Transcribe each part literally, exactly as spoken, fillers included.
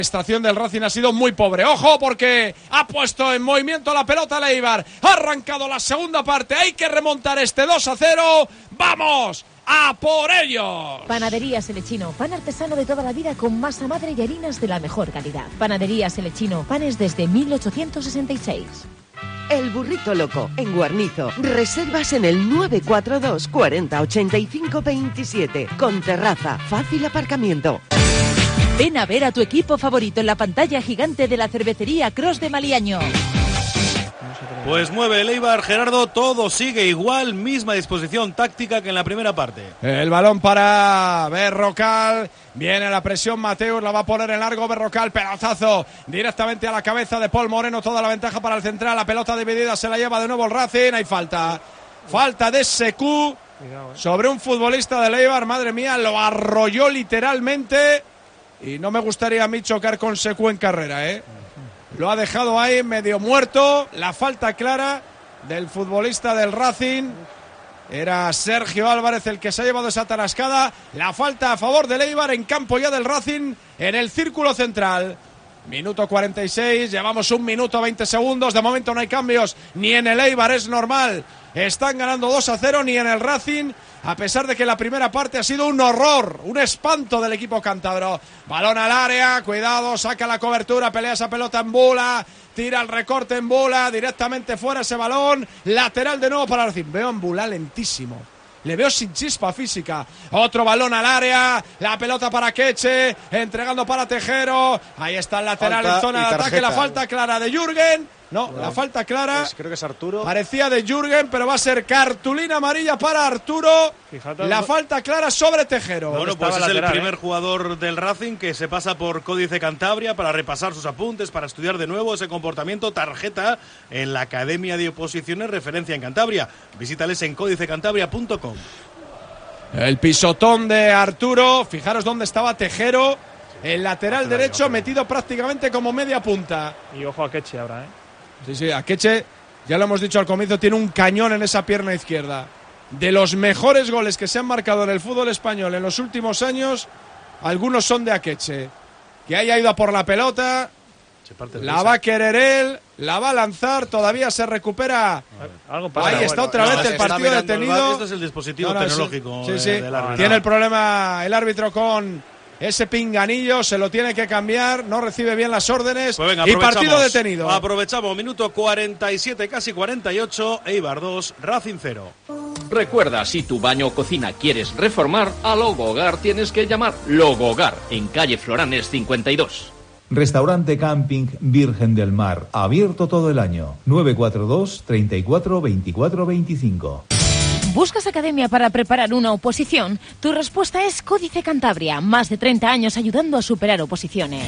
estación del Racing ha sido muy pobre. Ojo, porque ha puesto en movimiento la pelota Leibar. Ha arrancado la segunda parte. Hay que remontar este dos a cero. ¡Vamos a por ellos! Panadería Selechino, pan artesano de toda la vida con masa madre y harinas de la mejor calidad. Panadería Selechino, panes desde mil ochocientos sesenta y seis. El Burrito Loco, en Guarnizo. Reservas en el nueve cuatro dos, cuarenta, ochenta y cinco, veintisiete. Con terraza, fácil aparcamiento. Ven a ver a tu equipo favorito en la pantalla gigante de la cervecería Cross de Maliaño. Pues mueve el Eibar, Gerardo, todo sigue igual, misma disposición táctica que en la primera parte. El balón para Berrocal, viene la presión Mateus, la va a poner en largo Berrocal, pelotazo directamente a la cabeza de Paul Moreno, toda la ventaja para el central, la pelota dividida se la lleva de nuevo el Racing, hay falta, falta de S Q sobre un futbolista del Eibar, madre mía, lo arrolló literalmente y no me gustaría a mí chocar con S Q en carrera, ¿eh? Lo ha dejado ahí medio muerto. La falta clara del futbolista del Racing. Era Sergio Álvarez el que se ha llevado esa tarascada. La falta a favor del Eibar en campo ya del Racing en el círculo central. Minuto cuarenta y seis, llevamos un minuto veinte segundos. De momento no hay cambios ni en el Eibar, es normal. Están ganando dos a cero, ni en el Racing, a pesar de que la primera parte ha sido un horror, un espanto del equipo cántabro. Balón al área, cuidado, saca la cobertura, pelea esa pelota en Bula, tira el recorte en Bula, directamente fuera ese balón, lateral de nuevo para el Racing. Veo en Bula lentísimo. Le veo sin chispa física. Otro balón al área. La pelota para Queche. Entregando para Tejero. Ahí está el lateral falta en zona de ataque. La falta clara de Jürgen. No, bueno, la falta clara. Es, creo que es Arturo. Parecía de Jürgen, pero va a ser cartulina amarilla para Arturo. Fíjate, la no... falta clara sobre Tejero. Bueno, pues es lateral, el primer ¿eh? jugador del Racing que se pasa por Códice Cantabria para repasar sus apuntes, para estudiar de nuevo ese comportamiento. Tarjeta en la Academia de Oposiciones, referencia en Cantabria. Visítales en códice cantabria punto com. El pisotón de Arturo. Fijaros dónde estaba Tejero. El lateral derecho metido prácticamente como media punta. Y ojo a Queche ahora, ¿eh? Sí, sí, Akeche, ya lo hemos dicho al comienzo, tiene un cañón en esa pierna izquierda. De los mejores goles que se han marcado en el fútbol español en los últimos años, algunos son de Akeche. Que haya ido a por la pelota, la va a querer él, la va a lanzar, todavía se recupera. Algo pasa, Ahí está bueno, otra no, vez el partido detenido. El Esto es el dispositivo no, no, tecnológico. Sí, sí. Eh, del árbitro. Tiene el problema el árbitro con ese pinganillo, se lo tiene que cambiar, no recibe bien las órdenes, pues venga, y partido detenido. Aprovechamos, minuto cuarenta y siete, casi cuarenta y ocho, Eibar dos, Racing cero. Recuerda, si tu baño o cocina quieres reformar, a Logogar tienes que llamar. Logogar, en calle Floranes cincuenta y dos. Restaurante Camping Virgen del Mar, abierto todo el año. nueve cuatro dos, treinta y cuatro, veinticuatro, veinticinco. ¿Buscas academia para preparar una oposición? Tu respuesta es Códice Cantabria, más de treinta años ayudando a superar oposiciones.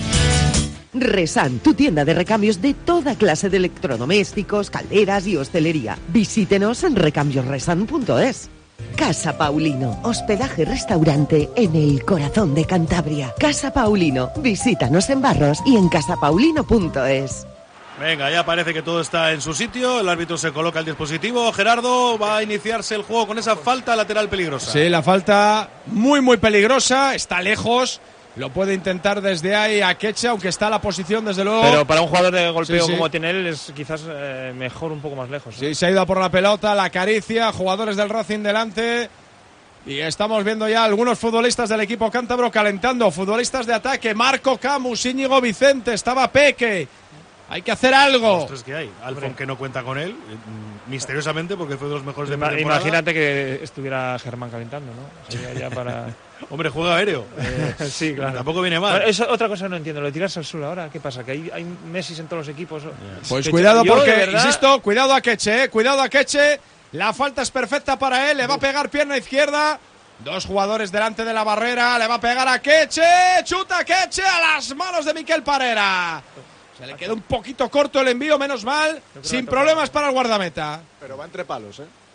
Resan, tu tienda de recambios de toda clase de electrodomésticos, calderas y hostelería. Visítenos en recambios resan punto es. Casa Paulino, hospedaje restaurante en el corazón de Cantabria. Casa Paulino, visítanos en Barros y en casa paulino punto es. Venga, ya parece que todo está en su sitio. El árbitro se coloca el dispositivo. Gerardo, va a iniciarse el juego con esa falta lateral peligrosa. Sí, la falta muy, muy peligrosa. Está lejos. Lo puede intentar desde ahí a Queche, aunque está la posición, desde luego. Pero para un jugador de golpeo sí, sí. como tiene él, es quizás eh, mejor un poco más lejos. ¿eh? Sí, se ha ido a por la pelota, la acaricia. Jugadores del Racing delante. Y estamos viendo ya algunos futbolistas del equipo cántabro calentando. Futbolistas de ataque. Marco Camus, Íñigo Vicente, estaba Peque. Hay que hacer algo. Esto es que hay. Alfon, que no cuenta con él, misteriosamente, porque fue de los mejores de Ima- la temporada. Imagínate que estuviera Germán calentando, ¿no? Sería ya para... Hombre, juega aéreo. Eh, sí, claro. Tampoco viene mal. Bueno, eso, otra cosa no entiendo, lo de tirarse al sur ahora, ¿qué pasa? ¿Que hay, hay Messi en todos los equipos? Pues que cuidado yo, porque, verdad... insisto, cuidado a Queche, eh, cuidado a Queche. La falta es perfecta para él, le va a pegar pierna izquierda. Dos jugadores delante de la barrera, le va a pegar a Queche. Chuta Queche a las manos de Miquel Parera. Se le queda un poquito corto el envío, menos mal, sin problemas para el guardameta. Pero va entre palos, ¿eh?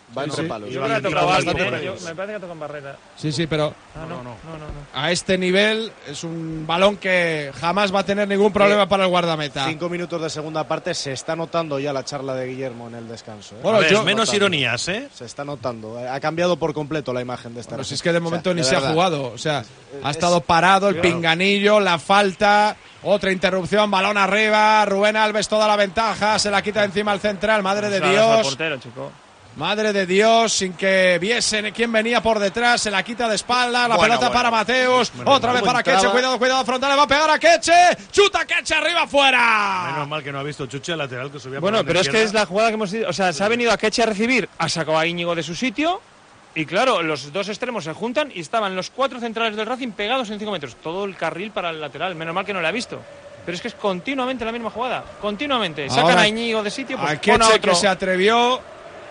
Va entre sí. palos. Yo creo que ha tocado bastante, yo- me parece que ha tocado en barrera. Sí, sí, pero Ah, no, no, no, no. no. a este nivel es un balón que jamás va a tener ningún problema Eh, para el guardameta. Cinco minutos de segunda parte, se está notando ya la charla de Guillermo en el descanso. ¿eh? Bueno, A ver, yo- menos notando. ironías, ¿eh? Se está notando. Ha cambiado por completo la imagen de esta. Pero si región. es que de momento O sea, ni de se ha verdad. jugado. O sea, ha es- estado parado el Claro. pinganillo, la falta, otra interrupción, balón arriba. Rubén Alves toda la ventaja, se la quita encima al central. Madre de Se la deja al Dios. portero, chico. Madre de Dios, sin que viesen quién venía por detrás, se la quita de espalda, la Bueno, pelota bueno. para Mateus, Menos otra mal. vez para Entraba. Keche, cuidado, cuidado, frontal, le va a pegar a Keche, chuta Keche arriba, fuera. Menos mal que no ha visto Chuche el lateral que subía por Bueno, banda pero es que es izquierda. la jugada que hemos ido. O sea, se ha venido a Keche a recibir, ha sacado a Íñigo de su sitio. Y claro, los dos extremos se juntan y estaban los cuatro centrales del Racing pegados en cinco metros. Todo el carril para el lateral. Menos mal que no lo ha visto. Pero es que es continuamente la misma jugada. Continuamente. Sacan Ahora, a Íñigo de sitio, pues A pon a Keche otro. que se atrevió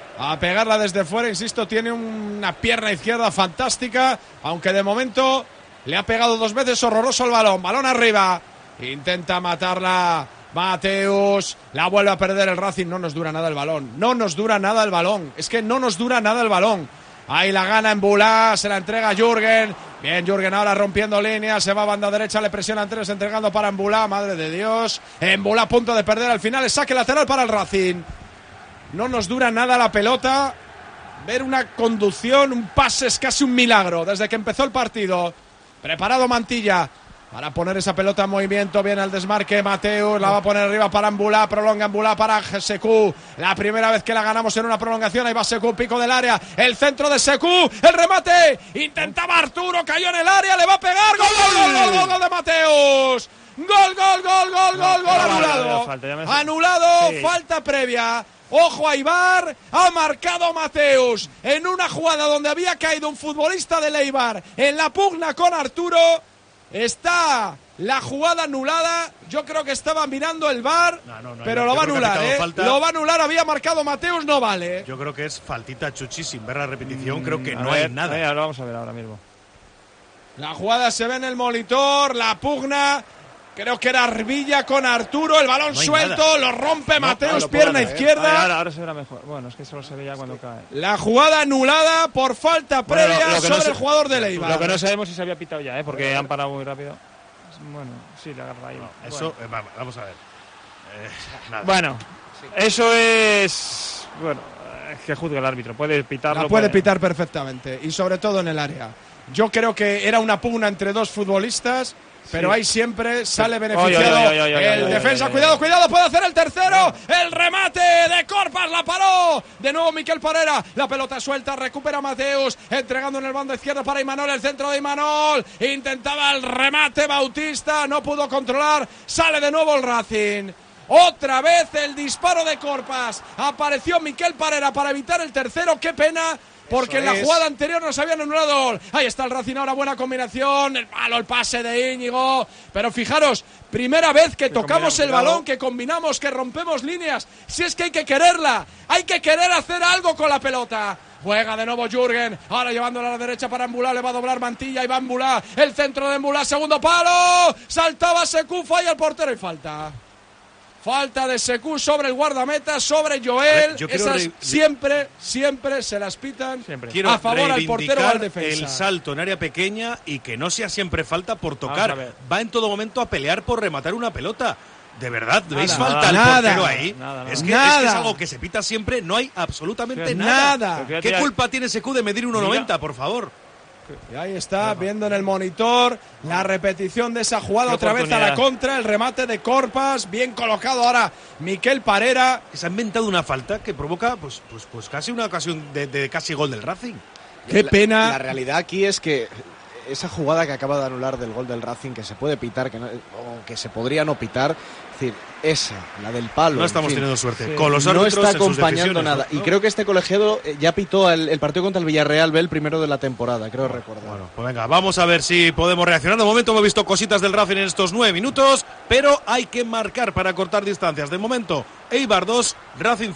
a pegarla desde fuera, insisto, tiene una pierna izquierda fantástica, aunque de momento le ha pegado dos veces horroroso el balón, balón arriba, intenta matarla Mateus, la vuelve a perder el Racing, no nos dura nada el balón, no nos dura nada el balón, es que no nos dura nada el balón. Ahí la gana en Bulá, se la entrega Jürgen. Bien, Jürgen ahora rompiendo líneas, se va a banda derecha, le presiona Andrés entregando para Embulá, madre de Dios. Embulá a punto de perder al final, el saque lateral para el Racing. No nos dura nada la pelota. Ver una conducción, un pase es casi un milagro desde que empezó el partido. Preparado Mantilla para poner esa pelota en movimiento. Viene el desmarque Mateus, la va a poner arriba para Embulá, prolonga Embulá para Sekou. La primera vez que la ganamos en una prolongación, ahí va Sekou, pico del área, el centro de Sekou, el remate, intentaba Arturo, cayó en el área, le va a pegar, gol, gol, gol, gol, gol, gol de Mateus. Gol, gol, gol, gol, gol, gol, anulado. Falta, ya me- Anulado, Sí. falta previa. Ojo a Eibar, ha marcado Mateus en una jugada donde había caído un futbolista del Eibar en la pugna con Arturo. Está la jugada anulada. Yo creo que estaba mirando el V A R, No, no, no, pero yo lo va a creo que ha anular, pitado ¿eh? falta. Lo va a anular, había marcado Mateus, no vale. Yo creo que es faltita Chuchi sin ver la repetición, creo que A no ver, hay nada. a ver, ahora vamos a ver ahora mismo. La jugada se ve en el monitor, la pugna. Creo que era Arvilla con Arturo, el balón No hay suelto, nada. lo rompe Mateus, lo pierna puede hacer, ¿eh? izquierda. Ahora, ahora, ahora se verá mejor. Bueno, es que solo se ve ya cuando cae. La jugada anulada por falta Bueno, lo- previa lo que no sobre se- el jugador de Eibar. Lo que no sabemos si se había pitado ya, ¿eh? Porque han parado muy rápido. Bueno, sí, le agarra ahí. Eso, eh, va- vamos a ver. Eh, nada. Bueno, eso es. Bueno, es que juzgue el árbitro. Puede pitarlo. La puede pitar perfectamente y sobre todo en el área. Yo creo que era una pugna entre dos futbolistas, pero ahí siempre sale beneficiado Oy, oy, oy, oy, oy, el oy, defensa. oy, oy, Cuidado, oy. cuidado, puede hacer el tercero. El remate de Corpas, la paró. De nuevo Miquel Parera, la pelota suelta, recupera Mateus, entregando en el bando izquierdo para Imanol, el centro de Imanol. Intentaba el remate Bautista, no pudo controlar, sale de nuevo el Racing. Otra vez el disparo de Corpas. Apareció Miquel Parera para evitar el tercero. Qué pena, porque en la es. jugada anterior nos habían anulado. Ahí está el Racing ahora, buena combinación. El palo, el pase de Íñigo. Pero fijaros, primera vez que tocamos el balón, que combinamos, que rompemos líneas. Si es que hay que quererla, hay que querer hacer algo con la pelota. Juega de nuevo Jürgen, ahora llevándola a la derecha para Embulá, le va a doblar Mantilla y va Embulá. El centro de Embulá, segundo palo. Saltaba Sekou, falla el portero y falta. Falta de Sekou sobre el guardameta, sobre Joel. A ver, yo quiero Esas re- siempre, siempre se las pitan Siempre. Quiero a favor al portero o al reivindicar defensa. el salto en área pequeña y que no sea siempre falta por Vamos a tocar. ver. Va en todo momento a pelear por rematar una pelota. De verdad, ¿veis Nada, falta al nada, portero ahí? nada, nada. Es, que, Nada. es que es algo que se pita siempre, no hay absolutamente Sí, nada. nada. Pero ¿Qué fíjate, culpa tiene Sekou de medir uno noventa, por favor? Y ahí está, viendo en el monitor la repetición de esa jugada, Qué otra vez a la oportunidad. contra, el remate de Corpas, bien colocado ahora Miquel Parera. Que se ha inventado una falta que provoca pues, pues, pues casi una ocasión de, de casi gol del Racing. Qué La- pena. La realidad aquí es que esa jugada que acaba de anular del gol del Racing, que se puede pitar, que no- o que se podría no pitar, es decir, esa, la del palo. No en estamos fin, teniendo suerte. Sí. Con los no árbitros está en sus acompañando decisiones, nada. ¿no? Y creo que este colegiado eh, ya pitó el, el partido contra el Villarreal B, el primero de la temporada, creo recordar. Bueno, pues venga, vamos a ver si podemos reaccionar. De momento hemos visto cositas del Racing en estos nueve minutos, pero hay que marcar para cortar distancias. De momento, Eibar dos, Racing cero.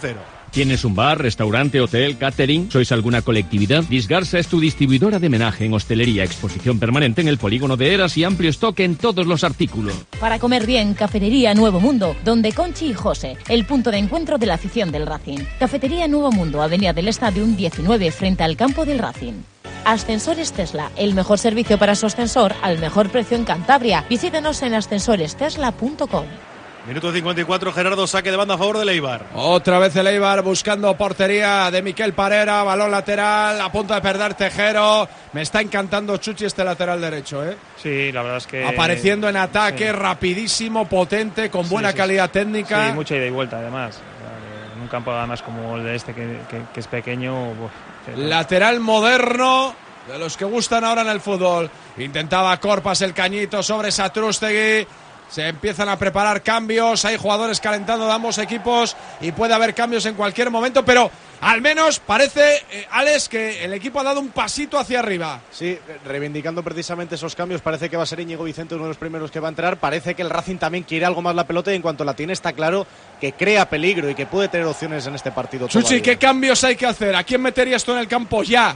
¿Tienes un bar, restaurante, hotel, catering? ¿Sois alguna colectividad? Disgarsa es tu distribuidora de menaje en hostelería, exposición permanente en el polígono de Eras y amplio stock en todos los artículos. Para comer bien, Cafetería Nuevo Mundo, donde Conchi y José, el punto de encuentro de la afición del Racing. Cafetería Nuevo Mundo, Avenida del Stadium diecinueve, frente al campo del Racing. Ascensores Tesla, el mejor servicio para su ascensor al mejor precio en Cantabria. Visítenos en ascensores tesla punto com. Minuto cincuenta y cuatro, Gerardo, saque de banda a favor del Eibar. Otra vez el Eibar buscando portería de Miquel Parera, balón lateral, a punto de perder Tejero. Me está encantando Chuchi este lateral derecho, ¿eh? Sí, la verdad es que... Apareciendo en ataque, sí. Rapidísimo, potente, con buena sí, sí, calidad técnica. Sí, mucha ida y vuelta además. En un campo además como el de este que, que, que es pequeño. Uf, lateral moderno, de los que gustan ahora en el fútbol. Intentaba Corpas el cañito sobre Satrústegui. Se empiezan a preparar cambios, hay jugadores calentando de ambos equipos y puede haber cambios en cualquier momento, pero al menos parece, eh, Alex, que el equipo ha dado un pasito hacia arriba. Sí, reivindicando precisamente esos cambios, parece que va a ser Íñigo Vicente uno de los primeros que va a entrar, parece que el Racing también quiere algo más la pelota y en cuanto la tiene está claro que crea peligro y que puede tener opciones en este partido. Chuchi, todavía. ¿Qué cambios hay que hacer? ¿A quién metería esto en el campo ya?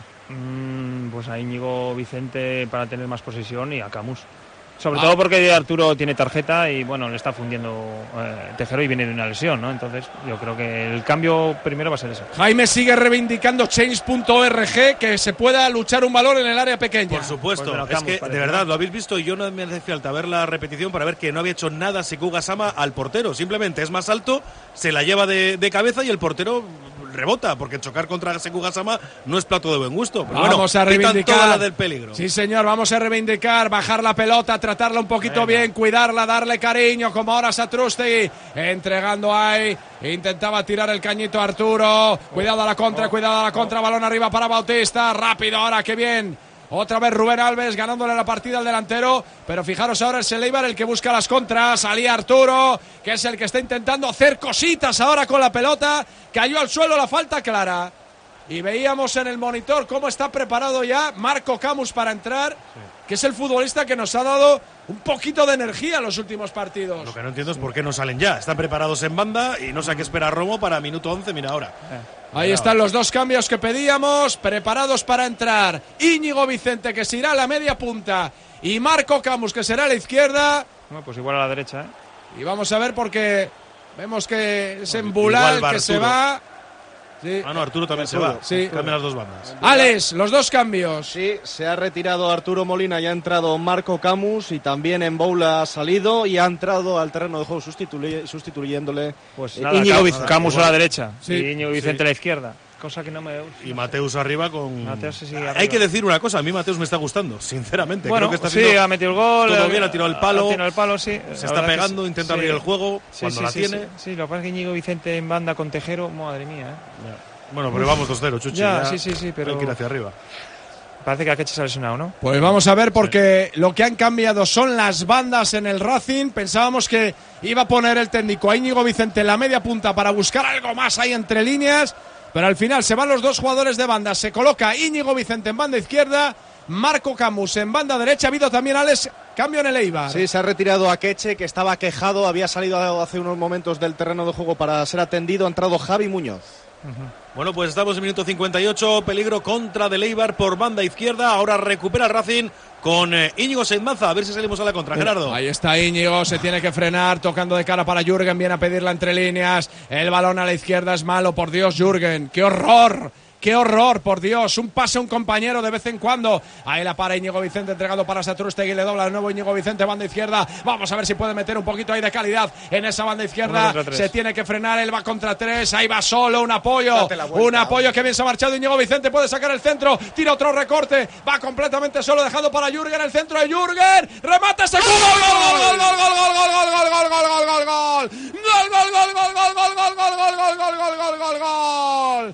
Mm, pues a Íñigo Vicente para tener más posesión y a Camus. Sobre ah. todo porque Arturo tiene tarjeta y bueno, le está fundiendo eh, Tejero y viene de una lesión, ¿no? Entonces yo creo que el cambio primero va a ser eso. Jaime sigue reivindicando change punto org, que se pueda luchar un balón en el área pequeña. Por supuesto, pues es que parece, de verdad ¿no? Lo habéis visto y yo no me hace falta ver la repetición para ver que no había hecho nada Sekou Gassama al portero, simplemente es más alto, se la lleva de, de cabeza y el portero rebota, porque chocar contra Sekou Gassama no es plato de buen gusto. Pero vamos bueno, a reivindicar toda la del peligro. Sí, señor, vamos a reivindicar, bajar la pelota, tratarla un poquito Venga. bien, cuidarla, darle cariño, como ahora Satrústegui, entregando ahí, intentaba tirar el cañito a Arturo, cuidado a la contra, oh, cuidado a la contra, oh. balón arriba para Bautista, rápido ahora, qué bien. Otra vez Rubén Alves ganándole la partida al delantero, pero fijaros ahora es el Eibar el que busca las contras, salía Arturo, que es el que está intentando hacer cositas ahora con la pelota, cayó al suelo la falta clara. Y veíamos en el monitor cómo está preparado ya Marco Camus para entrar, sí. que es el futbolista que nos ha dado un poquito de energía en los últimos partidos. Lo que no entiendo es por qué no salen ya. Están preparados en banda y no sé a qué espera Romo para minuto once, mira ahora. Eh. Ahí están los dos cambios que pedíamos, preparados para entrar. Íñigo Vicente, que se irá a la media punta, y Marco Camus, que será a la izquierda. Bueno, pues igual a la derecha, ¿eh? Y vamos a ver porque vemos que es Embulal que se va. Sí. Ah, no, Arturo también Arturo. se va. Sí. Cambian las dos bandas. Alex, los dos cambios. Sí, se ha retirado Arturo Molina y ha entrado Marco Camus y también Emboula ha salido y ha entrado al terreno de juego sustituy sustituyéndole pues nada, Íñigo Vicente. Camus a la derecha sí. y Íñigo Vicente sí. a la izquierda. Cosa que no me... Y Mateus arriba con... Mateus, sí, arriba. Hay que decir una cosa, a mí Mateus me está gustando, sinceramente. Bueno, Creo que está sí, ha metido el gol. Todo bien, ha tirado el palo. Ha tirado el palo, sí. Se está pegando, sí. intenta sí. abrir el juego sí, cuando sí, la sí, tiene. Sí, sí, lo que pasa es que Íñigo Vicente en banda con Tejero, madre mía, ¿eh? Bueno, pero vamos dos cero, Chuchi. Ya, ya sí, sí, sí, pero... Hay que ir hacia arriba. Parece que Akeche se ha lesionado, ¿no? Pues vamos a ver, porque sí. lo que han cambiado son las bandas en el Racing. Pensábamos que iba a poner el técnico a Íñigo Vicente en la media punta para buscar algo más ahí entre líneas, pero al final se van los dos jugadores de banda. Se coloca Íñigo Vicente en banda izquierda, Marco Camus en banda derecha. Ha habido también, Alex, cambio en el Eibar. Sí, se ha retirado Akeche, que estaba quejado, había salido hace unos momentos del terreno de juego para ser atendido. Ha entrado Javi Muñoz. Uh-huh. Bueno, pues estamos en minuto cincuenta y ocho, peligro contra del Eibar por banda izquierda. Ahora recupera el Racing con eh, Íñigo Seidmaza, a ver si salimos a la contra, Gerardo. Ahí está Íñigo, se tiene que frenar, tocando de cara para Jürgen, viene a pedirla entre líneas. El balón a la izquierda es malo, por Dios, Jürgen, ¡qué horror! ¡Qué horror, por Dios! Un pase a un compañero de vez en cuando. Ahí la para Íñigo Vicente, entregado para Satrústegui. Le dobla de nuevo Íñigo Vicente, banda izquierda. Vamos a ver si puede meter un poquito ahí de calidad en esa banda izquierda. Se tiene que frenar, él va contra tres. Ahí va solo, un apoyo. Un apoyo que bien se ha marchado Íñigo Vicente. Puede sacar el centro, tira otro recorte. Va completamente solo, dejando para Jürgen. El centro de Jürgen. Remata ese gol, gol, gol, gol, gol, gol, gol, gol, gol, gol, gol, gol, gol, gol. Gol, gol, gol, gol, gol, gol, gol, gol, gol, gol, gol, gol, gol, gol, gol.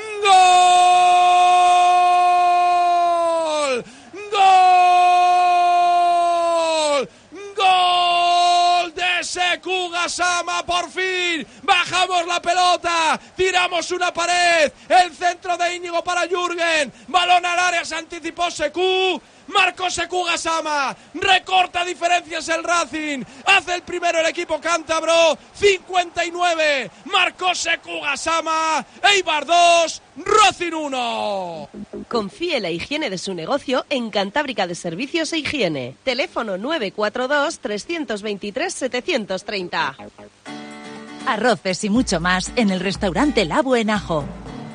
¡Gol! ¡Gol! ¡Gol de Sekou Sekou Gassama, por fin, bajamos la pelota, tiramos una pared, el centro de Íñigo para Jürgen, balón al área, se anticipó Sekou, marcó Sekou Gassama, recorta diferencias el Racing, hace el primero el equipo cántabro, cincuenta y nueve, marcó Sekou Gassama, Eibar dos, Racing uno. Confíe la higiene de su negocio en Cantábrica de Servicios e Higiene. Teléfono nueve cuatro dos, tres dos tres, siete tres cero. Arroces y mucho más en el restaurante Labo en Ajo.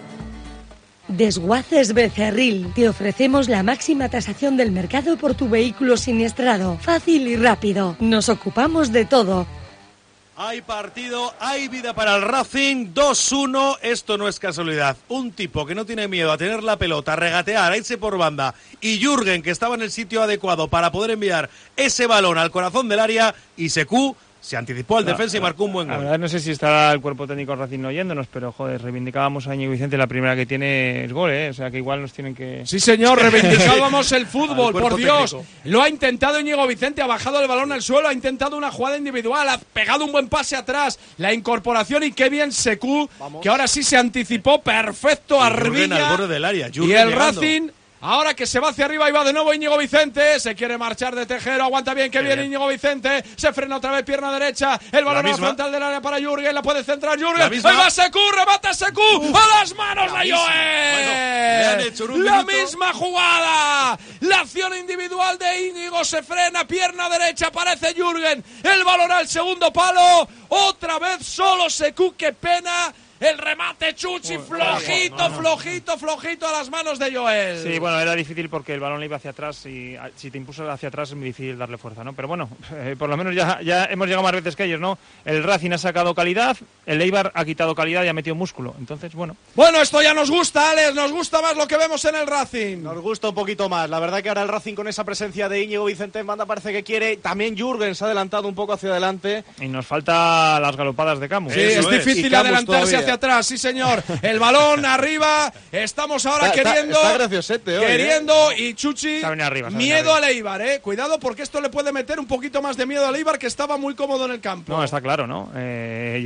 Desguaces Becerril. Te ofrecemos la máxima tasación del mercado por tu vehículo siniestrado. Fácil y rápido. Nos ocupamos de todo. Hay partido, hay vida para el Racing, dos uno, esto no es casualidad. Un tipo que no tiene miedo a tener la pelota, a regatear, a irse por banda, y Jürgen, que estaba en el sitio adecuado para poder enviar ese balón al corazón del área, y Sekou se anticipó al la, defensa y marcó un buen gol. La verdad no sé si estará el cuerpo técnico Racing oyéndonos, pero joder, reivindicábamos a Íñigo Vicente, la primera que tiene es gol, ¿eh? O sea que igual nos tienen que... Sí señor, reivindicábamos el fútbol, por Dios. Técnico. Lo ha intentado Íñigo Vicente, ha bajado el balón al suelo, ha intentado una jugada individual, ha pegado un buen pase atrás, la incorporación y qué bien Sekou, que ahora sí se anticipó, perfecto, Arbilla. Al borde del área, y el llegando. Racing... Ahora que se va hacia arriba y va de nuevo Íñigo Vicente, se quiere marchar de Tejero, aguanta bien, que bien Íñigo Vicente, se frena otra vez, pierna derecha, el balón a la frontal del área para Jürgen, la puede centrar Jürgen, ahí va Sekou, remata Sekou, uh, a las manos de Joel, bueno, la misma jugada, la acción individual de Íñigo, se frena, pierna derecha, aparece Jürgen, el balón al segundo palo, otra vez solo Sekou, qué pena. El remate Chuchi, flojito, no, no, no. flojito, flojito a las manos de Joel. Sí, bueno, era difícil porque el balón le iba hacia atrás y si te impulsas hacia atrás es muy difícil darle fuerza, ¿no? Pero bueno, eh, por lo menos ya, ya hemos llegado más veces que ellos, ¿no? El Racing ha sacado calidad, el Eibar ha quitado calidad y ha metido músculo. Entonces, bueno. Bueno, esto ya nos gusta, Alex, nos gusta más lo que vemos en el Racing. Nos gusta un poquito más. La verdad que ahora el Racing con esa presencia de Íñigo Vicente en banda parece que quiere. También Jürgen se ha adelantado un poco hacia adelante. Y nos falta las galopadas de Camus. Sí, Eso es difícil adelantarse todavía. Hacia atrás, sí señor. El balón arriba, estamos ahora está, queriendo está, está graciosete hoy, queriendo ¿eh? y Chuchi arriba, miedo al Eibar, eh. Cuidado porque esto le puede meter un poquito más de miedo al Eibar, que estaba muy cómodo en el campo. No, está claro, ¿no? Eh,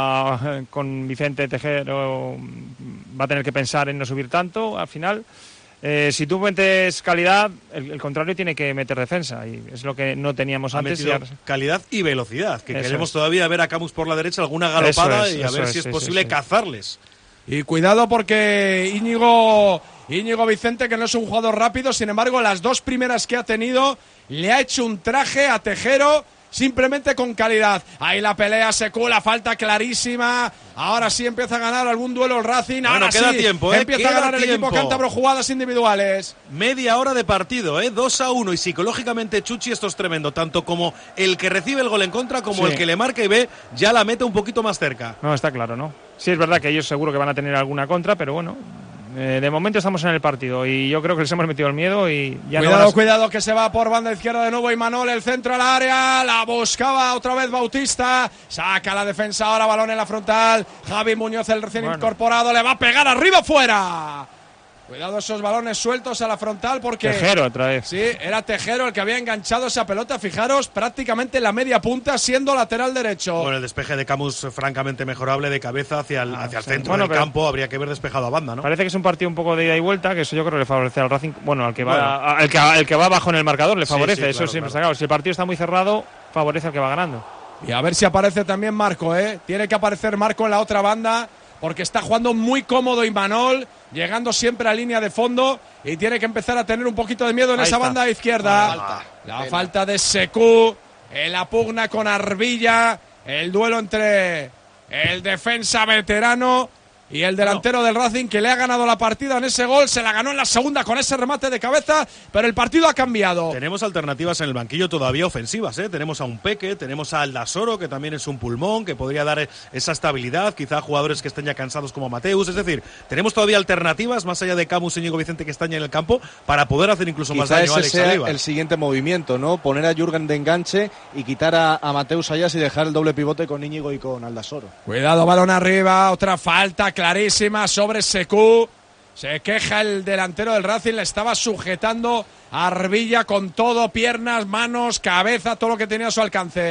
ya con Vicente Tejero va a tener que pensar en no subir tanto al final. Eh, si tú metes calidad, el, el contrario tiene que meter defensa y es lo que no teníamos ha antes. Y ahora... Calidad y velocidad, que eso queremos es. Todavía ver a Camus por la derecha, alguna galopada es, y a ver es, si es sí, posible sí, sí. cazarles. Y cuidado porque Íñigo, Íñigo Vicente, que no es un jugador rápido, sin embargo las dos primeras que ha tenido le ha hecho un traje a Tejero simplemente con calidad. Ahí la pelea, Sekou, la falta clarísima. Ahora sí empieza a ganar algún duelo el Racing. Ahora bueno, queda sí tiempo, ¿eh? empieza queda a ganar el tiempo. equipo cántabro, jugadas individuales. Media hora de partido, ¿eh? dos a uno y psicológicamente Chuchi esto es tremendo, tanto como el que recibe el gol en contra como sí. el que le marca y ve ya la mete un poquito más cerca. No, está claro, ¿no? Sí, es verdad que ellos seguro que van a tener alguna contra, pero bueno, eh, de momento estamos en el partido y yo creo que les hemos metido el miedo y ya cuidado, no van a... cuidado que se va por banda izquierda de nuevo Imanol, el centro al área, la buscaba otra vez Bautista, saca la defensa ahora, balón en la frontal, Javi Muñoz, el recién bueno. incorporado, le va a pegar arriba, fuera. Cuidado esos balones sueltos a la frontal porque... Tejero otra vez. Sí, era Tejero el que había enganchado esa pelota, fijaros, prácticamente en la media punta siendo lateral derecho. Bueno, el despeje de Camus francamente mejorable de cabeza hacia el, ah, hacia el sí. centro bueno, del campo, habría que haber despejado a banda, ¿no? Parece que es un partido un poco de ida y vuelta, que eso yo creo que le favorece al Racing, bueno, al que va, bueno. a, el, que, el que va abajo en el marcador le favorece, sí, sí, eso claro, siempre claro. está claro. Si el partido está muy cerrado, favorece al que va ganando. Y a ver si aparece también Marco, ¿eh? Tiene que aparecer Marco en la otra banda, porque está jugando muy cómodo Imanol, llegando siempre a línea de fondo y tiene que empezar a tener un poquito de miedo en Ahí esa está. banda izquierda. La falta, la Pena. falta de Sekou, en la pugna con Arbilla, el duelo entre el defensa veterano y el delantero del Racing, que le ha ganado la partida en ese gol, se la ganó en la segunda con ese remate de cabeza, pero el partido ha cambiado. Tenemos alternativas en el banquillo todavía ofensivas, ¿eh? Tenemos a un Peque, tenemos a Aldasoro, que también es un pulmón, que podría dar esa estabilidad, quizá jugadores que estén ya cansados como Mateus, es decir, tenemos todavía alternativas, más allá de Camus y Íñigo Vicente que están ya en el campo, para poder hacer incluso quizá más daño a Alex sea Alíbar. El siguiente movimiento, ¿no? Poner a Jürgen de enganche y quitar a, a Mateus Ayas y dejar el doble pivote con Íñigo y con Aldasoro. Cuidado, balón arriba, otra falta clarísima sobre Sekou. Se queja el delantero del Racing, le estaba sujetando a Arbilla con todo, piernas, manos, cabeza, todo lo que tenía a su alcance.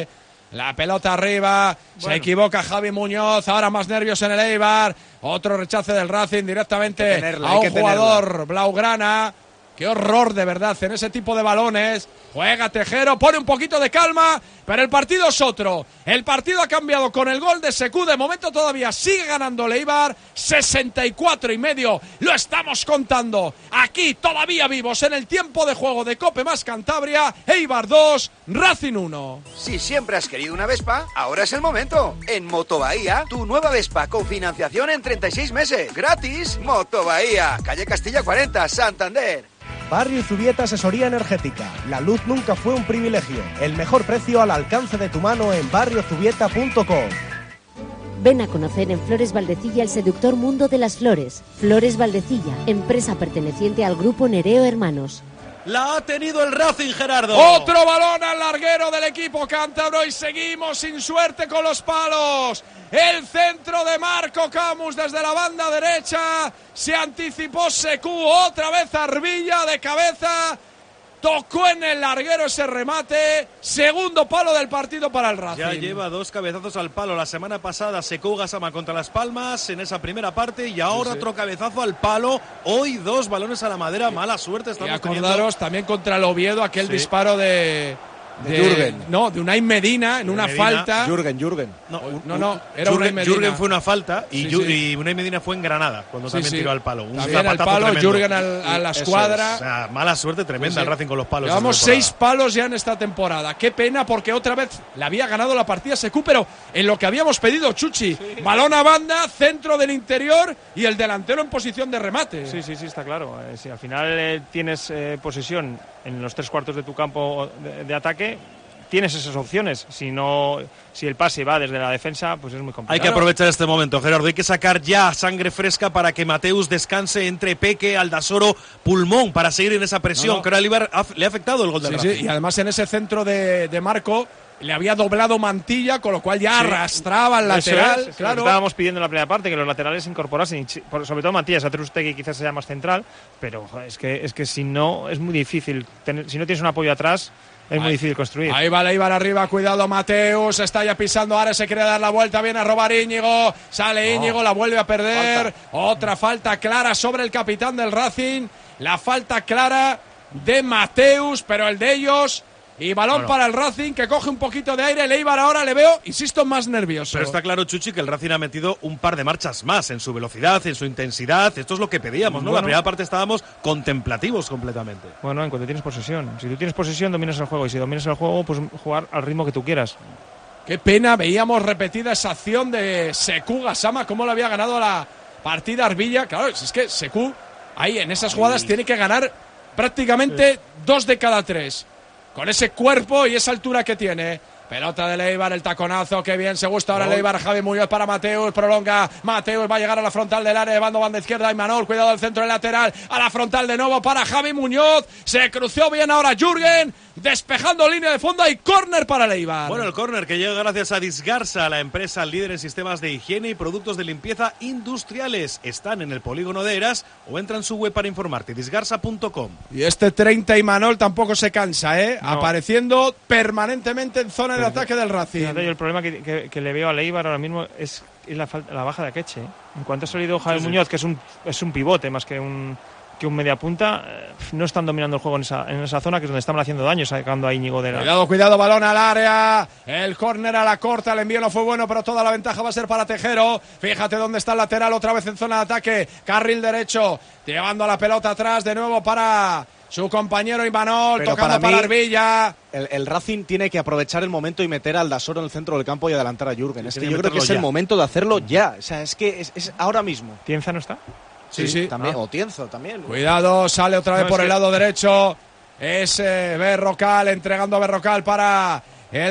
La pelota arriba, bueno. Se equivoca Javi Muñoz, ahora más nervios en el Eibar. Otro rechace del Racing directamente tenerla, a un jugador tenerla. Blaugrana. Qué horror de verdad en ese tipo de balones. Juega Tejero, pone un poquito de calma, pero el partido es otro. El partido ha cambiado con el gol de Secu. De momento todavía sigue ganando el Eibar. sesenta y cuatro y medio. Lo estamos contando. Aquí todavía vivos en el tiempo de juego de Cope más Cantabria. Eibar dos, Racing uno. Si siempre has querido una Vespa, ahora es el momento. En Motobahía, tu nueva Vespa con financiación en treinta y seis meses. Gratis. Motobahía, calle Castilla cuarenta, Santander. Barrio Zubieta Asesoría Energética. La luz nunca fue un privilegio. El mejor precio al alcance de tu mano en barrio zubieta punto com. Ven a conocer en Flores Valdecilla el seductor mundo de las flores. Flores Valdecilla, empresa perteneciente al grupo Nereo Hermanos. La ha tenido el Racing, Gerardo. Otro balón al larguero del equipo cántabro y seguimos sin suerte con los palos. El centro de Marco Camus desde la banda derecha. Se anticipó Secu, otra vez Arbilla de cabeza. Tocó en el larguero ese remate. Segundo palo del partido para el Racing. Ya lleva dos cabezazos al palo. La semana pasada Sekou Gassama contra Las Palmas en esa primera parte y ahora sí, sí. otro cabezazo al palo. Hoy dos balones a la madera. Mala suerte estamos y acordaros teniendo. También contra el Oviedo aquel sí. disparo de... De, de Jürgen. No, de Unai Medina en de una Medina. falta. Jürgen, Jürgen. No, no, no era Jürgen, Unai Medina. Jürgen fue una falta y, sí, Yu, sí. y Unai Medina fue en Granada cuando sí, también sí. tiró al palo. Un también al palo, tremendo. Jürgen al, a la escuadra. Es. O sea, mala suerte tremenda sí, sí. el Racing con los palos. Llevamos seis palos ya en esta temporada. Qué pena porque otra vez le había ganado la partida Secu, pero en lo que habíamos pedido, Chuchi. Sí. Balón a banda, centro del interior y el delantero en posición de remate. Sí, sí, sí, está claro. Eh, si al final eh, tienes eh, posesión en los tres cuartos de tu campo de, de ataque, tienes esas opciones. Si no, si el pase va desde la defensa, pues es muy complicado. Hay que aprovechar este momento, Gerardo. Hay que sacar ya sangre fresca para que Mateus descanse entre Peque, Aldasoro, Pulmón, para seguir en esa presión. No, no. Que ahora al Eibar le ha afectado el gol del sí, Racing. Sí, y además en ese centro de, de Marco le había doblado Mantilla, con lo cual ya sí. arrastraba el lateral. Es, claro. Estábamos pidiendo en la primera parte que los laterales se incorporasen, sobre todo Mantilla, Satrustegui quizás sea más central, pero es que, es que si no, es muy difícil. Tener, si no tienes un apoyo atrás, es muy ahí, difícil construir. Ahí va Eibar arriba, cuidado Mateus, está ya pisando, ahora se quiere dar la vuelta, viene a robar Íñigo, sale no. Íñigo, la vuelve a perder, falta. Otra falta clara sobre el capitán del Racing, la falta clara de Mateus, pero el de ellos... Y balón bueno. para el Racing, que coge un poquito de aire. El Eibar ahora le veo, insisto, más nervioso. Pero está claro, Chuchi, que el Racing ha metido un par de marchas más en su velocidad, en su intensidad. Esto es lo que pedíamos, ¿no? Bueno. La primera parte estábamos contemplativos completamente. Bueno, en cuanto tienes posesión. Si tú tienes posesión, dominas el juego. Y si dominas el juego, pues jugar al ritmo que tú quieras. Qué pena, veíamos repetida esa acción de Sekou Gassama, cómo le había ganado la partida Arbilla. Claro, es que Sekou, ahí en esas jugadas, Ay. tiene que ganar prácticamente sí. dos de cada tres. Con ese cuerpo y esa altura que tiene. Pelota de Eibar, el taconazo, que bien se gusta ahora el Eibar. Javi Muñoz para Mateus, prolonga. Mateus va a llegar a la frontal del área, llevando banda izquierda. Imanol, cuidado del centro del lateral. A la frontal de nuevo para Javi Muñoz. Se cruzó bien ahora Jürgen, despejando línea de fondo y córner para el Eibar. Bueno, el córner que llega gracias a Disgarsa, la empresa líder en sistemas de higiene y productos de limpieza industriales. Están en el polígono de Eras o entra en su web para informarte, disgarsa punto com. Y este treinta Imanol tampoco se cansa, ¿eh? No. Apareciendo permanentemente en zona de ataque del Racing. Fíjate, yo el problema que, que, que le veo a Eibar ahora mismo es, es la, falta, la baja de Akeche. En cuanto ha salido Javi sí, Muñoz, sí. que es un, es un pivote más que un, que un media punta, eh, no están dominando el juego en esa, en esa zona, que es donde están haciendo daño, sacando a Íñigo de la... Cuidado, cuidado, balón al área, el córner a la corta, el envío no fue bueno, pero toda la ventaja va a ser para Tejero. Fíjate dónde está el lateral, otra vez en zona de ataque, carril derecho, llevando a la pelota atrás, de nuevo para... su compañero Imanol, pero tocando para, para Arbilla. El, el Racing tiene que aprovechar el momento y meter al Aldasoro en el centro del campo y adelantar a Jürgen. Es que yo creo que es ya. el momento de hacerlo ya. O sea, es que es, es ahora mismo. ¿Tienza no está? Sí, sí. sí. También, ah. O Tienzo también. Cuidado, sale otra vez no, por es el que... lado derecho. Es eh, Berrocal, entregando a Berrocal para...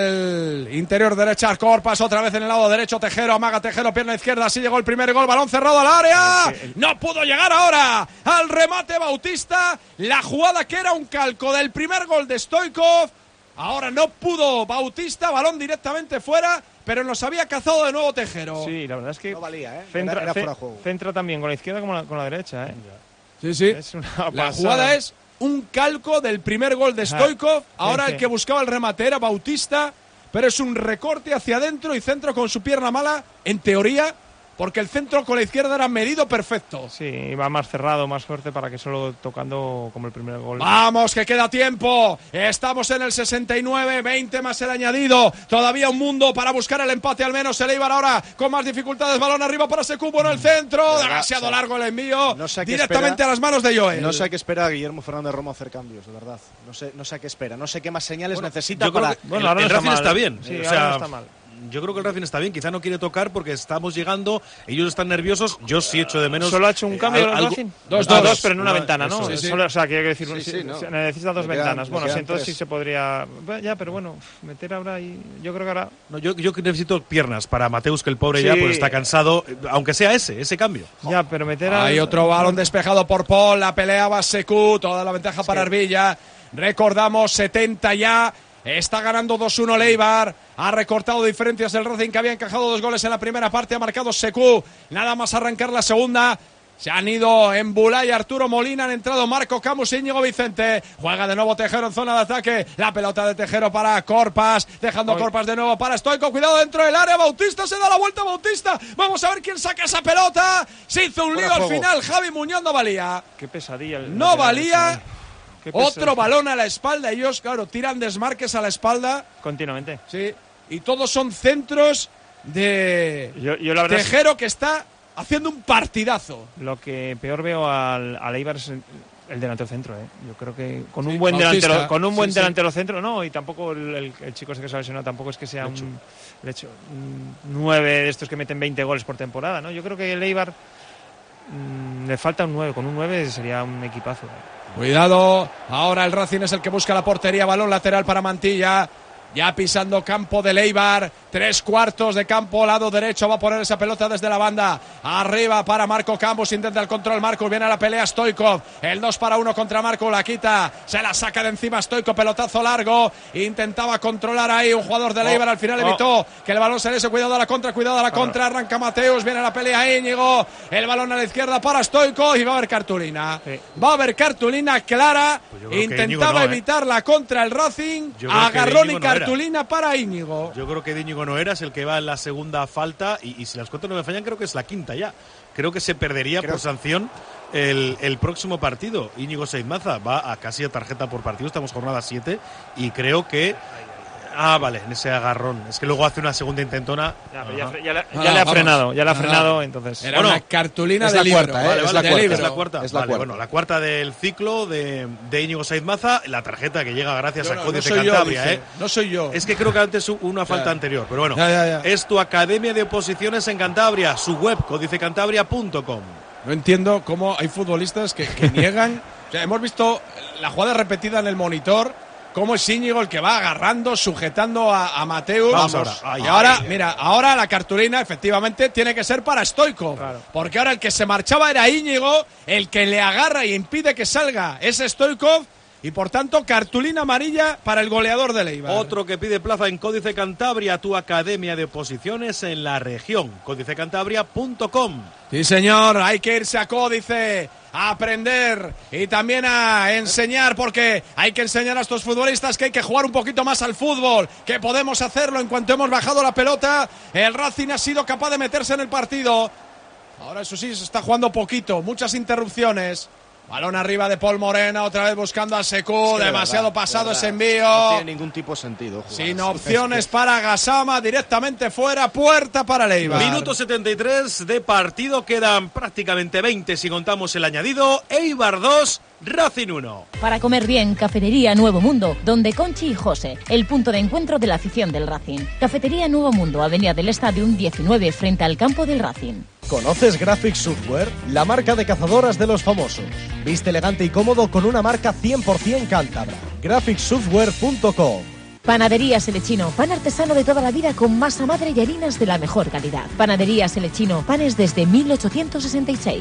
el interior derecha, Corpas, otra vez en el lado derecho, Tejero, amaga Tejero, pierna izquierda, así llegó el primer gol, balón cerrado al área, no pudo llegar ahora al remate Bautista, la jugada que era un calco del primer gol de Stoichkov, ahora no pudo Bautista, balón directamente fuera, pero nos había cazado de nuevo Tejero. Sí, la verdad es que no valía, ¿eh? centra, era, era fuera ce, juego. centra también con la izquierda como la, con la derecha, ¿eh? Sí, sí, es una la jugada es un calco del primer gol de Stoichkov. Ahora el que buscaba el remate era Bautista. pero es un recorte hacia adentro y centro con su pierna mala, en teoría, porque el centro con la izquierda era medido perfecto. Sí, va más cerrado, más fuerte para que solo tocando como el primer gol. Vamos, que queda tiempo. Estamos en el sesenta y nueve, veinte más el añadido. Todavía un mundo para buscar el empate, al menos el Eibar ahora con más dificultades. Balón arriba para Secu, en el centro. De Demasiado verdad, largo el envío. No sé directamente espera, a las manos de Joel. No sé a qué espera a Guillermo Fernández Romo hacer cambios, de verdad. No sé, no sé a qué espera. No sé qué más señales Bueno, necesita yo creo para. que bueno, el, el Racing está bien. Sí, o ahora sea, no está mal. Yo creo que el Racing está bien, quizá no quiere tocar porque estamos llegando, ellos están nerviosos, yo sí echo de menos. ¿Solo ha hecho un cambio eh, el algo, Racing? Dos, ah, dos, dos, pero en una no, ventana, ¿no? Sí, sí. Solo, o sea, quiero decir, sí, sí, no. necesita dos le quedan, ventanas. Bueno, sí, entonces tres. sí se podría. Ya, pero bueno, meter ahora y yo creo que ahora. No, yo, yo necesito piernas para Mateus, que el pobre Sí. ya pues está cansado, aunque sea ese, ese cambio. Ya, pero meter a. Hay otro balón despejado por Paul, la peleaba Secu, toda la ventaja para Arvilla. Recordamos, setenta ya. Está ganando dos uno el Eibar. Ha recortado diferencias el Racing, que había encajado dos goles en la primera parte. Ha marcado Secu. Nada más arrancar la segunda. Se han ido en Bulay, Arturo Molina, han entrado Marco Camus y Íñigo Vicente. Juega de nuevo Tejero en zona de ataque. La pelota de Tejero para Corpas, dejando Oy. Corpas de nuevo para Stoico. Cuidado dentro del área, Bautista se da la vuelta, Bautista. Vamos a ver quién saca esa pelota. Se hizo un lío al final, Javi Muñoz no valía. Qué pesadilla. El No valía. Qué pesadilla. Otro balón a la espalda. Ellos, claro, tiran desmarques a la espalda. Continuamente. Sí. Y todos son centros de Yo, yo la verdad es- Tejero, que está haciendo un partidazo. Lo que peor veo al, al Eibar es el, el delantero centro, ¿eh? Yo creo que con un Sí, buen Bautista. delantero, con un buen Sí, sí. delantero centro, no, y tampoco el, el- el chico ese que se ha lesionado tampoco es que sea un, de hecho, un nueve de estos que meten veinte goles por temporada, ¿no? Yo creo que el Eibar mm, le falta un nueve, con un nueve sería un equipazo. ¿eh? Cuidado, ahora el Racing es el que busca la portería, balón lateral para Mantilla. Ya pisando campo del Eibar, tres cuartos de campo, lado derecho, va a poner esa pelota desde la banda, arriba para Marco Campos, intenta el control Marcos, viene a la pelea Stoikov, el dos para uno contra Marco, la quita, se la saca de encima Stoikov, pelotazo largo, intentaba controlar ahí un jugador del Eibar, al final oh. evitó que el balón se le cuidado a la contra, cuidado a la contra, arranca Mateus, viene a la pelea Íñigo, el balón a la izquierda para Stoikov y va a haber cartulina, Sí. va a haber cartulina clara, Pues yo creo que intentaba Íñigo no, ¿eh? evitar la contra el Racing, Yo creo que agarrón Íñigo y no era. cartulina para Íñigo. Yo creo que de Íñigo no era, es el que va en la segunda falta y, y si las cuentas no me fallan creo que es la quinta ya. Creo que se perdería Creo- por sanción el, el próximo partido. Íñigo Seidmaza va a casi a tarjeta por partido, estamos jornada siete y creo que... Ah, vale, en ese agarrón. Es que luego hace una segunda intentona. Ya, pero ya, Ajá. ya le- ya Ah, le ha vamos. frenado, ya le ha Ah. frenado, entonces. Era Bueno, una cartulina es de la libro. cuarta, ¿eh? Vale, Es vale, la de cuarta. libro. Es Es la cuarta. Es la Vale, cuarta. bueno, la cuarta del ciclo de, de Íñigo Seidmaza, la tarjeta que llega gracias No, a no, Códice no soy yo, Cantabria, dice. ¿eh? No soy yo. Es que creo que antes hubo una falta Ya. anterior, pero bueno. Ya, ya, ya. Es tu academia de oposiciones en Cantabria, su web, códice cantabria punto com. No entiendo cómo hay futbolistas que, que niegan. O sea, hemos visto la jugada repetida en el monitor. Cómo es Íñigo el que va agarrando, sujetando a, a Mateus. Vamos ahora. Ay, y ahora, ay, mira, ahora la cartulina efectivamente tiene que ser para Stoikov. Claro. Porque ahora el que se marchaba era Íñigo, el que le agarra y impide que salga es Stoikov. Y por tanto, cartulina amarilla para el goleador de Eibar. Otro que pide plaza en Códice Cantabria, tu academia de oposiciones en la región, códice cantabria punto com. Sí, señor, hay que irse a Códice a aprender y también a enseñar, porque hay que enseñar a estos futbolistas que hay que jugar un poquito más al fútbol, que podemos hacerlo en cuanto hemos bajado la pelota. El Racing ha sido capaz de meterse en el partido. Ahora eso sí, se está jugando poquito, muchas interrupciones. Balón arriba de Paul Moreno, otra vez buscando a Secu, Es que de demasiado verdad, pasado de ese verdad, envío. No tiene ningún tipo de sentido. jugar Sin así. opciones Es que- para Gassama, directamente fuera, puerta para el Eibar. Minuto setenta y tres de partido, quedan prácticamente veinte si contamos el añadido. Eibar dos, Racing uno. Para comer bien, Cafetería Nuevo Mundo, donde Conchi y José, el punto de encuentro de la afición del Racing. Cafetería Nuevo Mundo, Avenida del Stadium diecinueve, frente al campo del Racing. ¿Conoces Graphics Software? La marca de cazadoras de los famosos. Viste elegante y cómodo con una marca cien por ciento cántabra. graphics software punto com. Panadería Selechino, pan artesano de toda la vida con masa madre y harinas de la mejor calidad. Panadería Selechino, panes desde mil ochocientos sesenta y seis.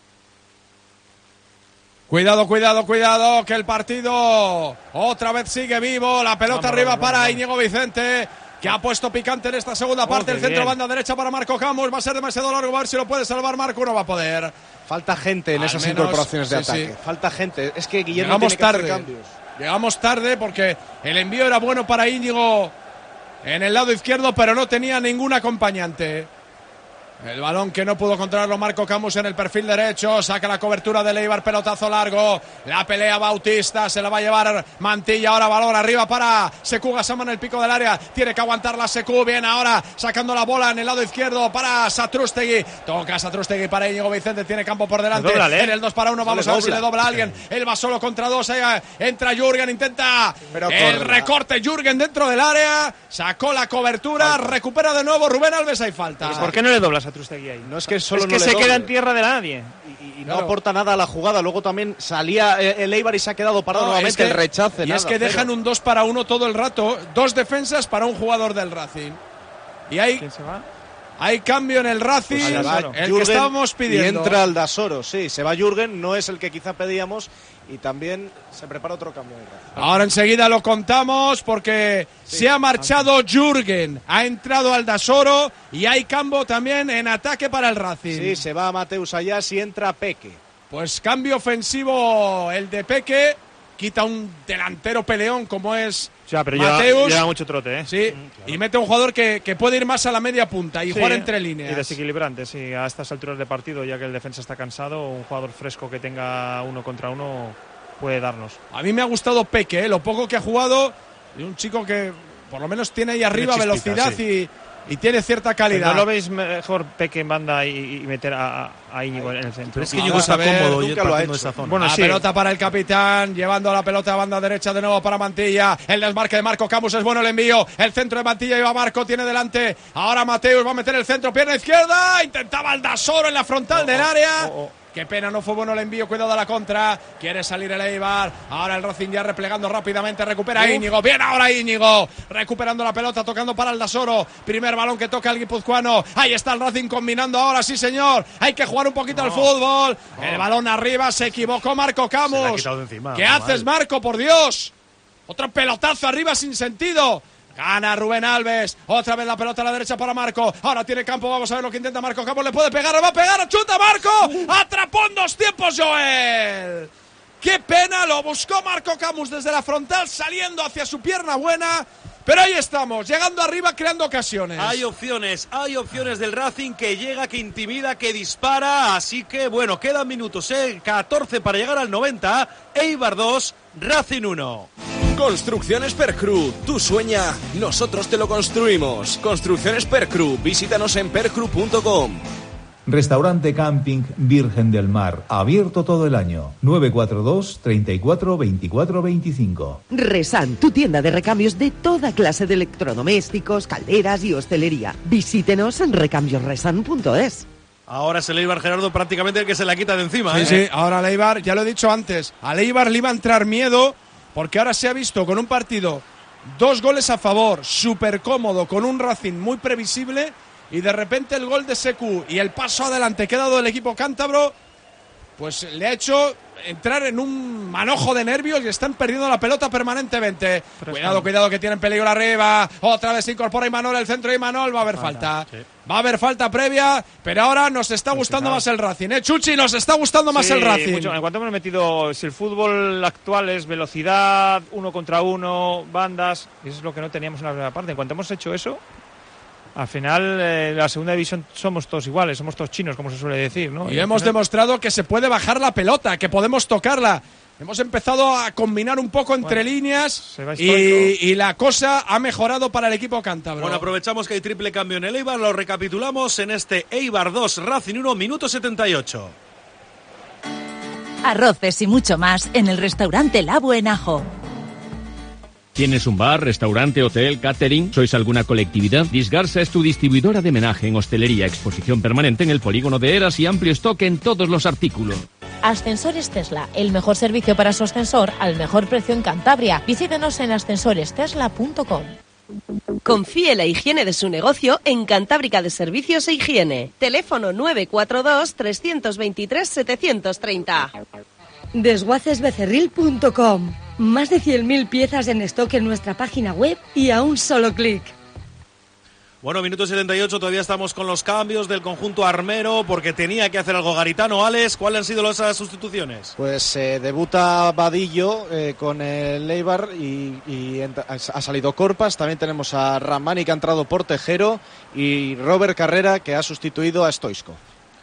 Cuidado, cuidado, cuidado, que el partido otra vez sigue vivo. La pelota Vamos, arriba vamos, para vamos. Íñigo Vicente, que ha puesto picante en esta segunda parte. qué El centro, bien. banda derecha para Marco Camus. Va a ser demasiado largo, a ver si lo puede salvar Marco. No va a poder. Falta gente en Al esas menos, incorporaciones de sí, ataque. sí. Falta gente. Es que Guillermo Llegamos tiene que hacer tarde. cambios. Llegamos tarde porque el envío era bueno para Íñigo en el lado izquierdo, pero no tenía ningún acompañante. El balón que no pudo controlarlo Marco Camus en el perfil derecho. Saca la cobertura de Eibar, pelotazo largo. La pelea Bautista, se la va a llevar Mantilla. Ahora balón arriba para Sekou Gassama en el pico del área. Tiene que aguantar la Sekou. Bien ahora sacando la bola en el lado izquierdo para Satrústegui. Toca Satrústegui para Íñigo Vicente. Tiene campo por delante. Dobla, ¿eh? En el dos para uno. Vamos a ver si le dobla a alguien. Él va solo contra dos. Ahí entra Jürgen. Intenta Pero el corre, recorte. Jürgen dentro del área. Sacó la cobertura. Falta. Recupera de nuevo Rubén Alves. Hay falta. ¿Y por qué no le doblas a Satrústegui ahí? No es que solo es que no se le queda doble. en tierra de nadie. Y, y no Claro. aporta nada a la jugada. Luego también salía el Eibar y se ha quedado parado No, nuevamente es que, el rechace. Y nada, es que cero. dejan un dos para uno todo el rato. Dos defensas para un jugador del Racing. Y hay, ¿Quién se va? hay cambio en el Racing. Pues se va el Jürgen que estábamos pidiendo. Y entra Aldasoro, sí. Se va Jürgen, no es el que quizá pedíamos. Y también se prepara otro cambio en el Racing. Ahora enseguida lo contamos porque Sí. se ha marchado Jürgen. Ha entrado Aldasoro y hay cambio también en ataque para el Racing. Sí, se va Mateus Ayas y entra Peque. Pues cambio ofensivo el de Peque. Quita un delantero peleón como es O sea, pero lleva, Mateus. lleva mucho trote, ¿eh? Sí, y mete un jugador que, que puede ir más a la media punta y Sí, jugar entre líneas. Y desequilibrante, sí. A estas alturas de partido, ya que el defensa está cansado, un jugador fresco que tenga uno contra uno puede darnos. A mí me ha gustado Peque, ¿eh? Lo poco que ha jugado, y un chico que por lo menos tiene ahí arriba Tiene chispita, velocidad sí. y, y tiene cierta calidad. ¿Pero ¿No lo veis mejor Peque en banda y, y meter a, a, a Íñigo en el centro? Pero es que Vamos Íñigo a está ver, cómodo y nunca lo ha partiendo de hecho. esa zona. Bueno, la sí. pelota para el capitán, llevando la pelota a banda derecha de nuevo para Mantilla. El desmarque de Marco Camus es bueno el envío. El centro de Mantilla iba Marco, tiene delante. Ahora Mateus va a meter el centro, pierna izquierda. Intentaba Aldasoro en la frontal Oh, del oh, área. oh, oh. Qué pena, no fue bueno el envío, cuidado a la contra. Quiere salir el Eibar. Ahora el Racing ya replegando rápidamente. Recupera Uf. Íñigo. Bien ahora Íñigo. Recuperando la pelota, tocando para Aldasoro. Primer balón que toca el guipuzcoano. Ahí está el Racing combinando ahora, sí señor. Hay que jugar un poquito al fútbol. El balón arriba, se equivocó Marco Se la ha Camus. quitado de encima, ¿Qué muy haces, mal. Marco? Por Dios. Otro pelotazo arriba sin sentido. Gana Rubén Alves. Otra vez la pelota a la derecha para Marco. Ahora tiene campo. Vamos a ver lo que intenta Marco Campos. Le puede pegar. Le va a pegar. Chuta Marco. Atrapó en dos tiempos Joel. Qué pena. Lo buscó Marco Camus desde la frontal. Saliendo hacia su pierna buena. Pero ahí estamos. Llegando arriba creando ocasiones. Hay opciones, hay opciones del Racing que llega, que intimida, que dispara. Así que bueno, quedan minutos, ¿eh? catorce para llegar al noventa. Eibar dos, Racing uno. Construcciones Percru, tú sueña, nosotros te lo construimos. Construcciones Percru, visítanos en percru punto com. Restaurante Camping Virgen del Mar, abierto todo el año. nueve cuatro dos, treinta y cuatro, veinticuatro, veinticinco. Resan, tu tienda de recambios de toda clase de electrodomésticos, calderas y hostelería. Visítenos en recambios resan punto es. Ahora es el Eibar, Gerardo, prácticamente el que se la quita de encima. Sí, ¿eh? sí, ahora al Eibar, ya lo he dicho antes, al Eibar le iba a entrar miedo porque ahora se ha visto con un partido dos goles a favor, súper cómodo, con un Racing muy previsible y de repente el gol de Sekou y el paso adelante que ha dado el equipo cántabro, pues le ha hecho entrar en un manojo de nervios y están perdiendo la pelota permanentemente. Pero cuidado, están... cuidado que tienen peligro arriba. Otra vez se incorpora Imanol, el centro de Imanol. Va a haber falta. Sí. Va a haber falta previa, pero ahora nos está gustando más el Racing. ¿Eh, Chuchi? Nos está gustando más Sí, el Racing. mucho. En cuanto hemos metido, si el fútbol actual es velocidad, uno contra uno, bandas, eso es lo que no teníamos en la primera parte. En cuanto hemos hecho eso, al final, eh, la segunda división somos todos iguales, somos todos chinos, como se suele decir, ¿no? Y, y hemos final... demostrado que se puede bajar la pelota, que podemos tocarla. Hemos empezado a combinar un poco entre bueno, líneas y, y la cosa ha mejorado para el equipo cántabro. Bueno, aprovechamos que hay triple cambio en el Eibar, lo recapitulamos en este Eibar dos, Racing uno, minuto setenta y ocho. Arroces y mucho más en el restaurante La Buenajo. ¿Tienes un bar, restaurante, hotel, catering? ¿Sois alguna colectividad? Disgarsa es tu distribuidora de menaje en hostelería, exposición permanente en el polígono de Eras y amplio stock en todos los artículos. Ascensores Tesla, el mejor servicio para su ascensor al mejor precio en Cantabria. Visítenos en ascensores tesla punto com. Confíe la higiene de su negocio en Cantábrica de Servicios e Higiene. Teléfono nueve cuatro dos, tres dos tres, siete tres cero. Desguaces becerril punto com. Más de cien mil piezas en stock en nuestra página web y a un solo clic. Bueno, minuto setenta y ocho, todavía estamos con los cambios del conjunto armero porque tenía que hacer algo Garitano. Alex, ¿cuáles han sido esas sustituciones? Pues eh, debuta Vadillo eh, con el Eibar y, y entra, ha salido Corpas. También tenemos a Ramani, que ha entrado por Tejero, y Robert Carrera, que ha sustituido a Stoichkov.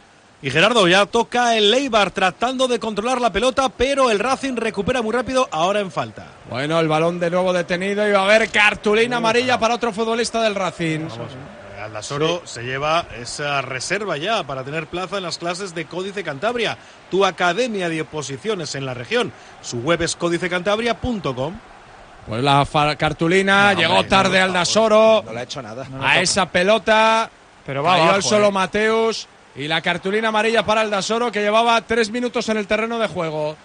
Y Gerardo, ya toca el Eibar tratando de controlar la pelota, pero el Racing recupera muy rápido, ahora en falta. Bueno, el balón de nuevo detenido y va a haber cartulina uh, amarilla no. para otro futbolista del Racing. Vamos, Aldasoro sí. se lleva esa reserva ya para tener plaza en las clases de Códice Cantabria, tu academia de oposiciones en la región. Su web es códice cantabria punto com. Pues la cartulina, no, llegó hombre, tarde no, Aldasoro. No le ha hecho nada. No a esa pelota, pero va cayó abajo, al solo eh. Mateus. Y la cartulina amarilla para Aldasoro, que llevaba tres minutos en el terreno de juego.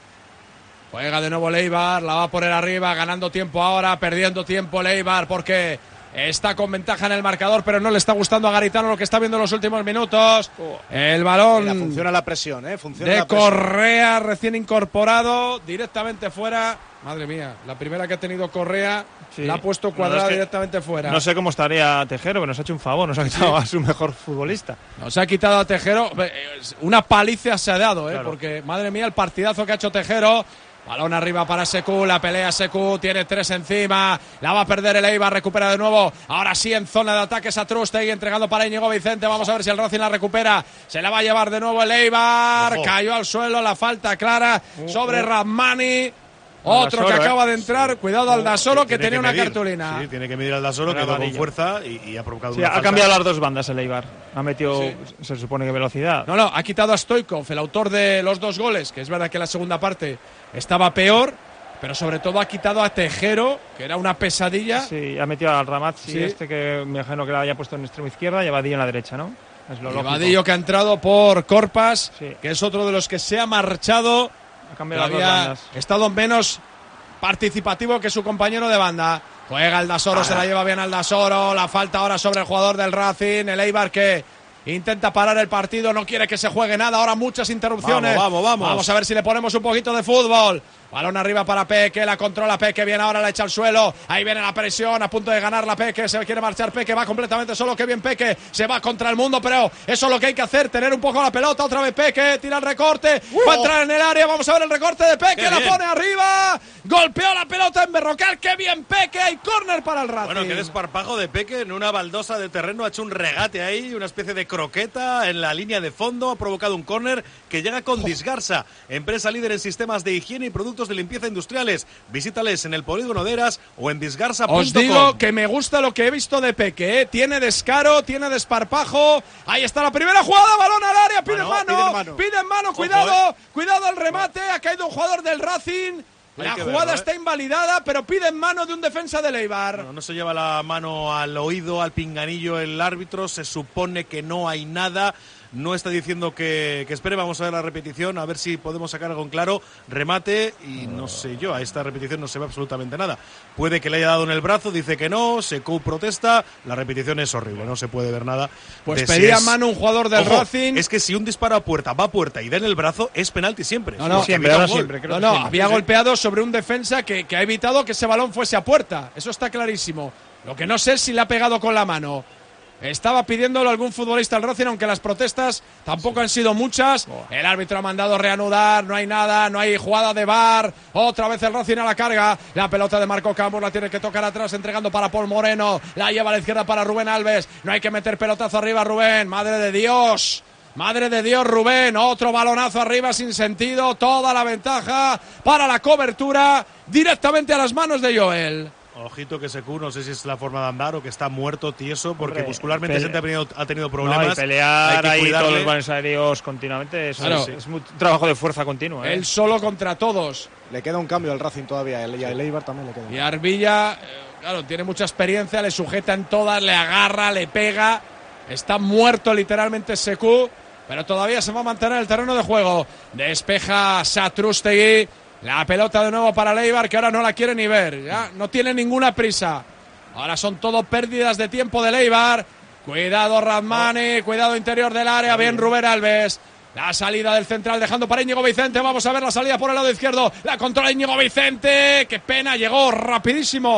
Juega de nuevo Leibar, la va a poner arriba, ganando tiempo ahora, perdiendo tiempo Leibar porque está con ventaja en el marcador, pero no le está gustando a Garitano lo que está viendo en los últimos minutos. El balón Mira, funciona la presión, ¿eh? Funciona de la presión. Correa, recién incorporado, directamente fuera. Madre mía, la primera que ha tenido Correa sí. la ha puesto cuadrada no, es que directamente fuera. No sé cómo estaría Tejero, pero nos ha hecho un favor, nos ha quitado sí. a su mejor futbolista. Nos ha quitado a Tejero, una paliza se ha dado, ¿eh? Claro. Porque madre mía el partidazo que ha hecho Tejero. Balón arriba para Secu, la pelea Secu, tiene tres encima, la va a perder el Eibar, recupera de nuevo, ahora sí en zona de ataque Satrústegui, entregando para Íñigo Vicente, vamos a ver si el Racing la recupera, se la va a llevar de nuevo el Eibar, Ojo. cayó al suelo, la falta clara uh, sobre uh. Ramani. Otro Aldasoro, que acaba de entrar, sí. cuidado Aldasoro, que tenía que una cartulina. Sí, tiene que medir Aldasoro, quedó con fuerza y, y ha provocado sí, una ha falta. cambiado las dos bandas el Eibar. Ha metido, sí. se supone que velocidad. No, no, ha quitado a Stoichkov, el autor de los dos goles, que es verdad que la segunda parte estaba peor, pero sobre todo ha quitado a Tejero, que era una pesadilla. Sí, ha metido al Ramazzi, sí. este que me imagino que la haya puesto en extremo izquierda y a Vadillo en la derecha, ¿no? Es lo lógico. Vadillo que ha entrado por Corpas, sí. que es otro de los que se ha marchado. Ha cambiado las dos había bandas. estado menos participativo que su compañero de banda. Juega Aldasoro, ah, se la lleva bien Aldasoro, la falta ahora sobre el jugador del Racing, el Eibar que intenta parar el partido, no quiere que se juegue nada, ahora muchas interrupciones. Vamos, vamos, vamos. Vamos a ver si le ponemos un poquito de fútbol. Balón arriba para Peque, la controla Peque, bien ahora la echa al suelo, ahí viene la presión, a punto de ganar la Peque, se quiere marchar Peque, va completamente solo, qué bien Peque, se va contra el mundo, pero eso es lo que hay que hacer, tener un poco la pelota, otra vez Peque, tira el recorte, uh. va a entrar en el área, vamos a ver el recorte de Peque, la pone arriba, golpeó la pelota en Berrocal, qué bien Peque, hay córner para el Racing. Bueno, qué desparpajo de Peque en una baldosa de terreno, ha hecho un regate ahí, una especie de croqueta en la línea de fondo, ha provocado un córner que llega con Disgarsa, empresa líder en sistemas de higiene y productos de limpieza industrial. Visítales en el polígono de Eras o en disgarsa punto com. Os digo que me gusta lo que he visto de Peque, ¿eh? Tiene descaro, tiene desparpajo. Ahí está la primera jugada, balón al área, pide mano, mano, pide mano, pide mano cuidado, Ojo, eh. cuidado al remate, ha caído un jugador del Racing. Hay la jugada verlo, ¿eh? está invalidada, pero pide en mano de un defensa del Eibar. Bueno, no se lleva la mano al oído, al pinganillo el árbitro, se supone que no hay nada. No está diciendo que, que espere, vamos a ver la repetición, a ver si podemos sacar algo en claro. Remate y no sé yo, a esta repetición no se ve absolutamente nada. Puede que le haya dado en el brazo, dice que no, Sekou protesta, la repetición es horrible, no se puede ver nada. Pues pedía si es... mano un jugador del Ojo, Racing. Es que si un disparo a puerta va a puerta y da en el brazo, es penalti siempre. No, no, siempre, ahora siempre, creo no, no siempre. había sí. golpeado sobre un defensa que, que ha evitado que ese balón fuese a puerta, eso está clarísimo. Lo que no sé es si le ha pegado con la mano. Estaba pidiéndolo algún futbolista al Racing, aunque las protestas tampoco han sido muchas. El árbitro ha mandado reanudar, no hay nada, no hay jugada de V A R. Otra vez el Racing a la carga. La pelota de Marco Campos la tiene que tocar atrás, entregando para Paul Moreno. La lleva a la izquierda para Rubén Alves. No hay que meter pelotazo arriba, Rubén. Madre de Dios. Madre de Dios, Rubén. Otro balonazo arriba sin sentido. Toda la ventaja para la cobertura directamente a las manos de Joel. Ojito que Sekou, no sé si es la forma de andar o que está muerto, tieso, porque Hombre, muscularmente pele- ha tenido, ha tenido problemas. No, y pelear hay que ahí cuidarle. todos los balones aéreos continuamente es, claro. es, es un trabajo de fuerza continua. ¿eh? Él solo contra todos. Le queda un cambio al Racing todavía, y al Eibar también le queda. Y Arbilla, eh, claro, tiene mucha experiencia, le sujeta en todas, le agarra, le pega. Está muerto literalmente Sekou, pero todavía se va a mantener el terreno de juego. Despeja Satrústegui. La pelota de nuevo para el Eibar, que ahora no la quiere ni ver. Ya no tiene ninguna prisa. Ahora son todo pérdidas de tiempo del Eibar. Cuidado Radmani, cuidado interior del área. Bien Rubén Alves. La salida del central dejando para Íñigo Vicente. Vamos a ver la salida por el lado izquierdo. La controla Íñigo Vicente. Qué pena, llegó rapidísimo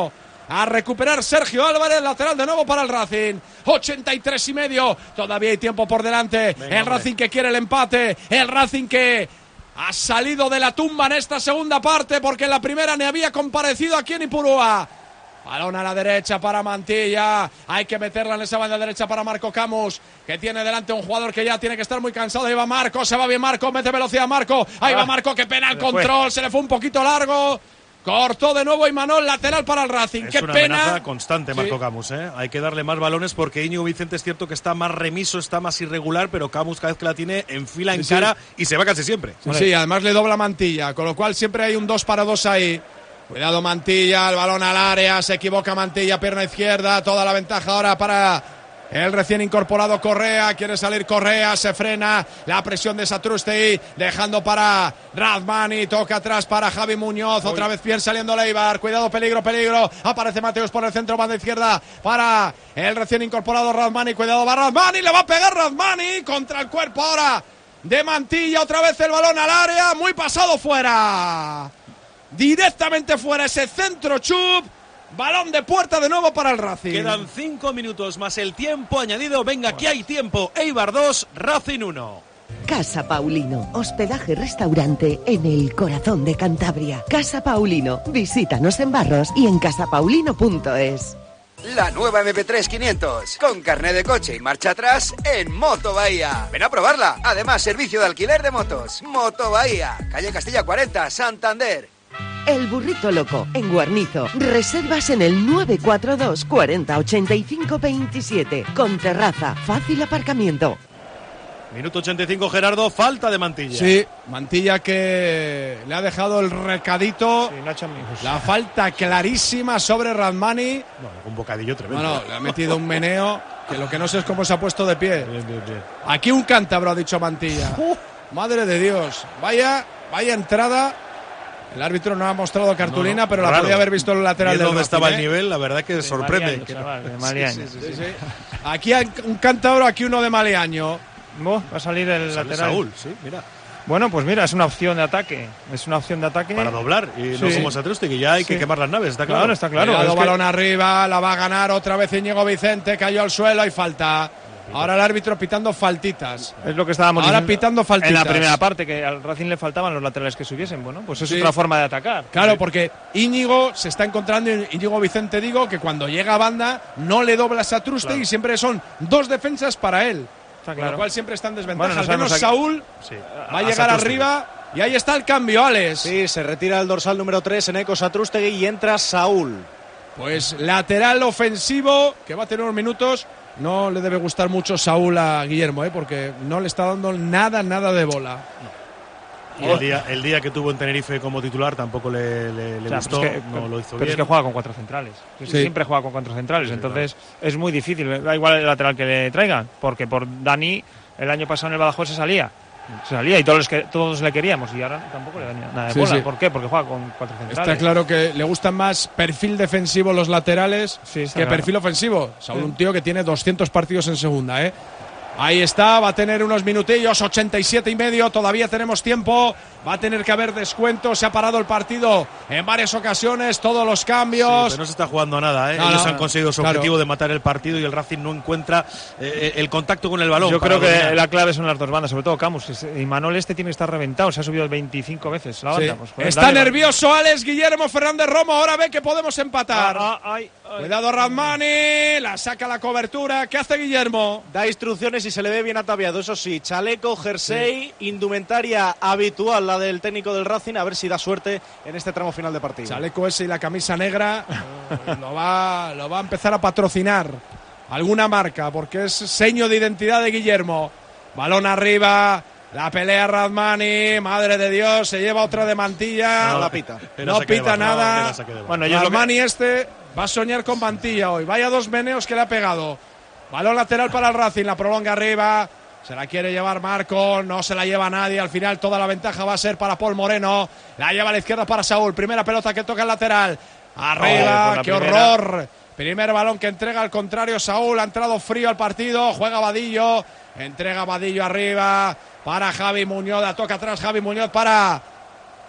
a recuperar Sergio Álvarez, lateral de nuevo para el Racing. ochenta y tres y medio, todavía hay tiempo por delante. Venga, el Racing hombre. que quiere el empate, el Racing que ha salido de la tumba en esta segunda parte, porque en la primera ni había comparecido aquí en Ipurúa. Balón a la derecha para Mantilla. Hay que meterla en esa banda derecha para Marco Camus, que tiene delante un jugador que ya tiene que estar muy cansado. Ahí va Marco, se va bien Marco, mete velocidad Marco. Ahí ah, va Marco, que pena el control, se le fue un poquito largo. Cortó de nuevo Imanol, lateral para el Racing. Es Qué una pena. amenaza constante Marco sí. Camus, ¿eh? Hay que darle más balones porque Íñigo Vicente es cierto que está más remiso, está más irregular, pero Camus cada vez que la tiene enfila en sí, cara sí. y se va casi siempre. Sí, sí, además le dobla Mantilla, con lo cual siempre hay un dos para dos ahí. Cuidado Mantilla, el balón al área, se equivoca Mantilla, pierna izquierda, toda la ventaja ahora para el recién incorporado Correa, quiere salir Correa, se frena, la presión de Satrústegui, dejando para Razmani, toca atrás para Javi Muñoz, Uy. otra vez bien saliendo Leibar, cuidado, peligro, peligro, aparece Mateus por el centro, banda izquierda para el recién incorporado Razmani, cuidado, va Razmani, le va a pegar Razmani contra el cuerpo ahora de Mantilla, otra vez el balón al área, muy pasado fuera. Directamente fuera ese centro Chup. Balón de puerta de nuevo para el Racing. Quedan cinco minutos más el tiempo añadido. Venga, aquí hay tiempo. Eibar dos, Racing uno. Casa Paulino, hospedaje restaurante en el corazón de Cantabria. Casa Paulino, visítanos en Barros y en casa paulino punto es. La nueva eme pe tres quinientos, con carné de coche y marcha atrás en Moto Bahía. Ven a probarla. Además, servicio de alquiler de motos. Moto Bahía, calle Castilla cuarenta, Santander. El Burrito Loco, en Guarnizo. Reservas en el nueve cuatro dos, cuarenta, ochenta y cinco, veintisiete. Con terraza, fácil aparcamiento. Minuto ochenta y cinco, Gerardo, falta de Mantilla. Sí, Mantilla que le ha dejado el recadito. Sí, Nacho, la falta clarísima sobre Razmani. Bueno, un bocadillo tremendo. Bueno, le ha metido un meneo que lo que no sé es cómo se ha puesto de pie. Bien, bien, bien. Aquí un cántabro, ha dicho Mantilla. Uh, Madre de Dios. Vaya, vaya entrada. El árbitro no ha mostrado cartulina, no, no, pero la raro. podía haber visto en el lateral del donde Racing, estaba ¿eh? el nivel, la verdad que de sorprende. Maliaño, que chaval, no. de Maliaño. Sí, sí, sí, sí. Aquí hay un cántabro, aquí uno de Maliaño. Oh, va a salir el Sale lateral. Saúl, sí, mira. Bueno, pues mira, es una opción de ataque. Es una opción de ataque. Para doblar. Y sí. no como Satrústegui, que ya hay sí. que quemar las naves, está claro. Claro, está claro. Cuidado, es balón que... arriba, la va a ganar otra vez Íñigo Vicente, cayó al suelo, hay falta. Ahora el árbitro pitando faltitas. Es lo que estábamos Ahora diciendo pitando faltitas. en la primera parte, que al Racing le faltaban los laterales que subiesen. Bueno, pues es sí. otra forma de atacar. Claro, porque Íñigo se está encontrando, Íñigo Vicente digo, que cuando llega a banda no le dobla a Satrústegui claro. y siempre son dos defensas para él. Está claro. Con lo cual siempre está en desventaja. Bueno, no Al menos aquí. Saúl sí. va a, a llegar Satrústegui. arriba y ahí está el cambio, Alex. Sí, se retira el dorsal número tres, Eneco Satrústegui, y entra Saúl. Pues lateral ofensivo, que va a tener unos minutos. No le debe gustar mucho Saúl a Guillermo, ¿eh? Porque no le está dando nada, nada de bola. No. Y el día, el día que tuvo en Tenerife como titular tampoco le, le, le o sea, gustó, que, no pero, lo hizo pero bien. es que juega con cuatro centrales. Sí. Siempre juega con cuatro centrales, sí, entonces claro. es muy difícil. Da igual el lateral que le traigan, porque por Dani el año pasado en el Badajoz se salía. Se salía y todos, que, todos le queríamos y ahora tampoco le da nada de sí, bola. Sí. ¿Por qué? Porque juega con cuatro centrales. Está claro que le gustan más perfil defensivo los laterales sí, que claro. perfil ofensivo. Saúl, sí. un tío que tiene doscientos partidos en segunda, ¿eh? Ahí está, va a tener unos minutillos, ochenta y siete y medio, todavía tenemos tiempo, va a tener que haber descuento, se ha parado el partido en varias ocasiones, todos los cambios. Sí, pero no se está jugando a nada, ¿eh? No, Ellos no, han conseguido su claro. objetivo de matar el partido y el Racing no encuentra eh, el contacto con el balón. Yo creo que dominar. La clave son las dos bandas, sobre todo Camus. Y Manuel este tiene que estar reventado, se ha subido veinticinco veces la banda. Sí. Pues, pues, está dale, nervioso Alex Guillermo Fernández Romo, ahora ve que podemos empatar. Ah, ah, ay, ay. Cuidado Razmani, la saca la cobertura, ¿qué hace Guillermo? Da instrucciones y se le ve bien ataviado. Eso sí, chaleco, jersey, sí. indumentaria habitual, la del técnico del Racing, a ver si da suerte en este tramo final de partido. Chaleco ese y la camisa negra eh, lo, va, lo va a empezar a patrocinar alguna marca, porque es seño de identidad de Guillermo. Balón arriba, la pelea Razmani, madre de Dios, se lleva otra de Mantilla. No la pita. No pita nada. Bueno, Razmani que... este va a soñar con Mantilla hoy. Vaya dos meneos que le ha pegado. Balón lateral para el Racing, la prolonga arriba. Se la quiere llevar Marco, no se la lleva nadie. Al final toda la ventaja va a ser para Paul Moreno. La lleva a la izquierda para Saúl. Primera pelota que toca el lateral. Arriba, oh, qué primera. horror. Primer balón que entrega al contrario Saúl. Ha entrado frío al partido. Juega Vadillo. Entrega Vadillo arriba para Javi Muñoz. La toca atrás Javi Muñoz para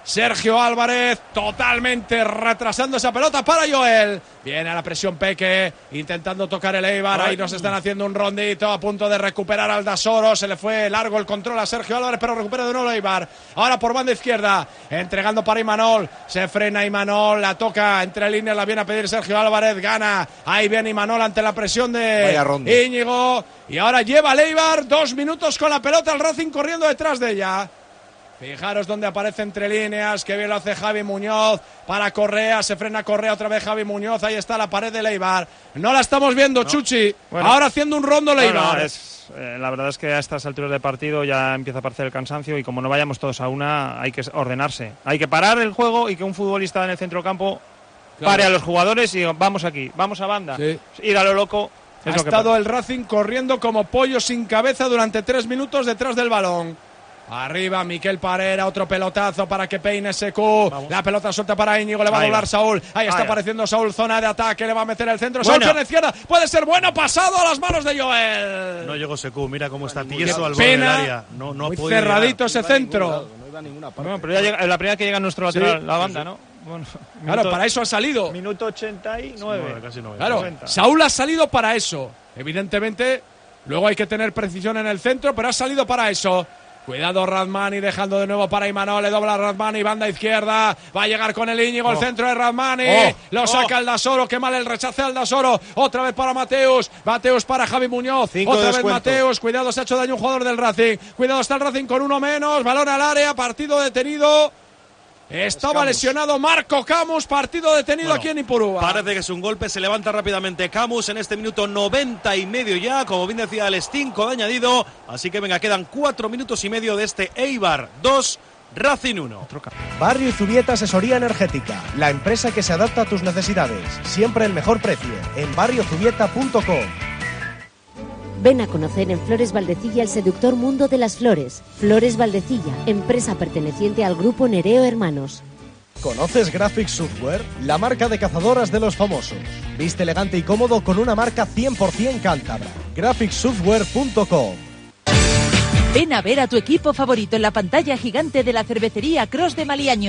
Sergio Álvarez, totalmente retrasando esa pelota para Joel. Viene a la presión Peque, intentando tocar el Eibar. Ahí nos están haciendo un rondito, a punto de recuperar Aldasoro. Se le fue largo el control a Sergio Álvarez, pero recupera de nuevo el Eibar. Ahora por banda izquierda, entregando para Imanol. Se frena Imanol, la toca entre líneas, la viene a pedir Sergio Álvarez. Gana, ahí viene Imanol ante la presión de Íñigo. Y ahora lleva el Eibar dos minutos con la pelota, el Racing corriendo detrás de ella. Fijaros dónde aparece entre líneas, que bien lo hace Javi Muñoz para Correa, se frena Correa, otra vez Javi Muñoz, ahí está la pared de Leibar. No la estamos viendo, no. Chuchi, bueno, ahora haciendo un rondo Leibar. No, no, es, eh, la verdad es que a estas alturas de partido ya empieza a aparecer el cansancio y como no vayamos todos a una, hay que ordenarse. Hay que parar el juego y que un futbolista en el centro campo claro. pare a los jugadores y vamos aquí, vamos a banda, sí. ir a lo loco. Ha estado el Racing corriendo como pollo sin cabeza durante tres minutos detrás del balón. Arriba Miquel Parera, otro pelotazo para que peine S Q. Vamos. La pelota suelta para Íñigo, le va a doblar va. Saúl. Ahí está Ahí apareciendo va. Saúl, zona de ataque, le va a meter el centro. Saúl pierna izquierda, puede ser bueno, pasado a las manos de Joel. No llegó S Q, mira cómo está tieso al borde del área. No, no muy cerradito ese no centro. Lado, no iba a ninguna parte. Bueno, pero ya llega, la primera que llega a nuestro lateral, sí, la banda, sí. ¿no? Bueno, claro, minuto, para eso ha salido. Minuto ochenta y nueve. Sí, casi noventa. Claro, noventa. Saúl ha salido para eso. Evidentemente, luego hay que tener precisión en el centro, pero ha salido para eso. Cuidado Radmani, dejando de nuevo para Imanol, le dobla Radmani, banda izquierda, va a llegar con el Íñigo, oh. el centro de Radmani, oh. lo saca oh. Aldasoro, qué mal el rechace de Aldasoro, otra vez para Mateus, Mateus para Javi Muñoz, Cinco otra vez Mateus, cuidado, se ha hecho daño un jugador del Racing, cuidado, está el Racing con uno menos, balón al área, partido detenido. Estaba Camus. lesionado Marco Camus, partido detenido bueno, aquí en Ipurúa. Parece que es un golpe, se levanta rápidamente Camus en este minuto noventa y medio ya, como bien decía Alex, cinco de añadido, así que venga, quedan cuatro minutos y medio de este Eibar dos, Racing uno. Barrio Zubieta Asesoría Energética, la empresa que se adapta a tus necesidades, siempre el mejor precio, en barrio zubieta punto com. Ven a conocer en Flores Valdecilla el seductor mundo de las flores. Flores Valdecilla, empresa perteneciente al grupo Nereo Hermanos. ¿Conoces Graphics Software? La marca de cazadoras de los famosos. Viste elegante y cómodo con una marca cien por ciento cántabra. graphics software punto com. Ven a ver a tu equipo favorito en la pantalla gigante de la cervecería Cross de Maliaño.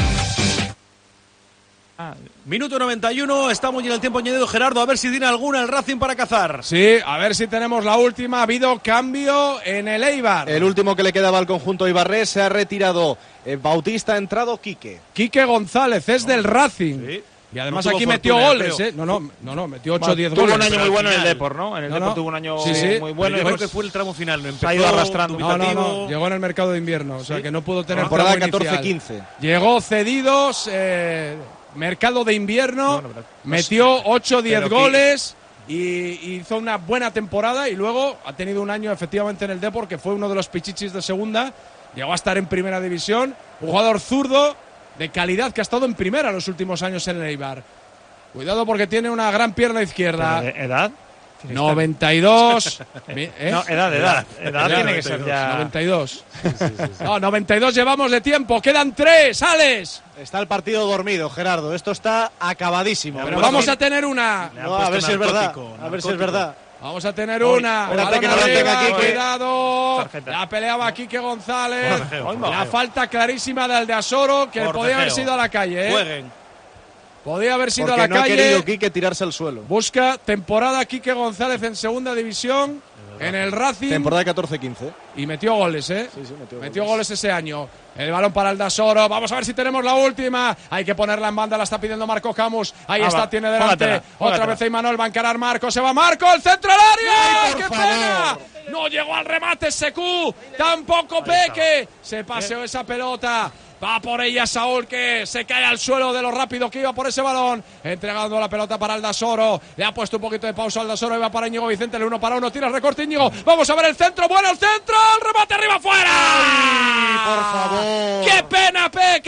Minuto noventa y uno, estamos ya en el tiempo añadido. Gerardo, a ver si tiene alguna el Racing para cazar. Sí, a ver si tenemos la última. Ha habido cambio en el Eibar. El último que le quedaba al conjunto eibarrés, se ha retirado eh, Bautista, ha entrado Quique. Quique González, es del Racing. Sí. Y además no aquí metió goles, ¿eh? No, no, no, no metió ocho o diez goles. Tuvo un año muy bueno en el Depor, ¿no? En el no, Depor no. tuvo un año sí, sí. muy bueno. Yo creo que fue el tramo final. Se ha ido arrastrando. No, no, no. Llegó en el mercado de invierno, o sea ¿sí? que no pudo tener temporada catorce quince. Llegó cedidos, eh, mercado de invierno, bueno, pero, metió ocho o diez goles y, y hizo una buena temporada y luego ha tenido un año efectivamente en el Depor, que fue uno de los pichichis de segunda. Llegó a estar en primera división. Un jugador zurdo de calidad que ha estado en primera los últimos años en el Eibar. Cuidado porque tiene una gran pierna izquierda. ¿Edad? noventa y dos. ¿Eh? No, edad, edad. Edad tiene noventa y dos. Que ser ya. noventa y dos. Sí, sí, sí. No, noventa y dos llevamos de tiempo. Quedan tres, Alex. Está el partido dormido, Gerardo. Esto está acabadísimo. Pero vamos a tener una. No, a ver si es verdad. A ver si es verdad. Vamos a tener una. Espérate que no la tenga aquí. Cuidado. Tarjeta. La peleaba Quique González. Forcejeo. La falta clarísima de Aldasoro, que Forcejeo. podía haber sido a la calle. ¿eh? Jueguen. Podía haber sido Porque a la no calle. No ha querido Quique tirarse al suelo. Busca temporada Quique González en segunda división, en el Racing. Temporada catorce quince. Y metió goles, ¿eh? Sí, sí, metió, metió goles. goles ese año. El balón para Aldasoro. Vamos a ver si tenemos la última. Hay que ponerla en banda, la está pidiendo Marco Camus. Ahí ah, está, va. tiene delante. Póngatela, Otra póngatela. vez Imanol, va a encarar Marco. Se va Marco, el centro al área. Ay, ¡Qué favor. pena! No llegó al remate S Q. Tampoco Peque. Se paseó esa pelota. Va por ella Saúl, que se cae al suelo de lo rápido que iba por ese balón. Entregando la pelota para Aldasoro. Le ha puesto un poquito de pausa Aldasoro. Iba para Íñigo Vicente, el uno para uno. Tira el recorte Íñigo. Vamos a ver el centro. Bueno, el centro. El remate arriba afuera. ¡Ay, por favor! ¡Qué pena,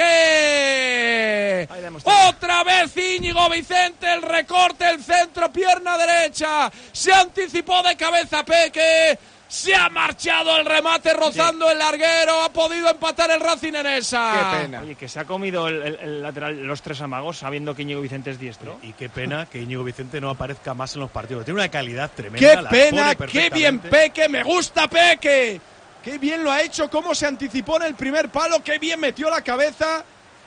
Peque! Otra vez Íñigo Vicente. El recorte, el centro, pierna derecha. Se anticipó de cabeza Peque. Se ha marchado el remate rozando sí. el larguero. Ha podido empatar el Racing en esa. Qué pena. Oye, que se ha comido el, el, el lateral los tres amagos sabiendo que Íñigo Vicente es diestro. Y qué pena que Íñigo Vicente no aparezca más en los partidos. Tiene una calidad tremenda. Qué pena, qué bien Peque. Me gusta Peque. Qué bien lo ha hecho. Cómo se anticipó en el primer palo. Qué bien metió la cabeza.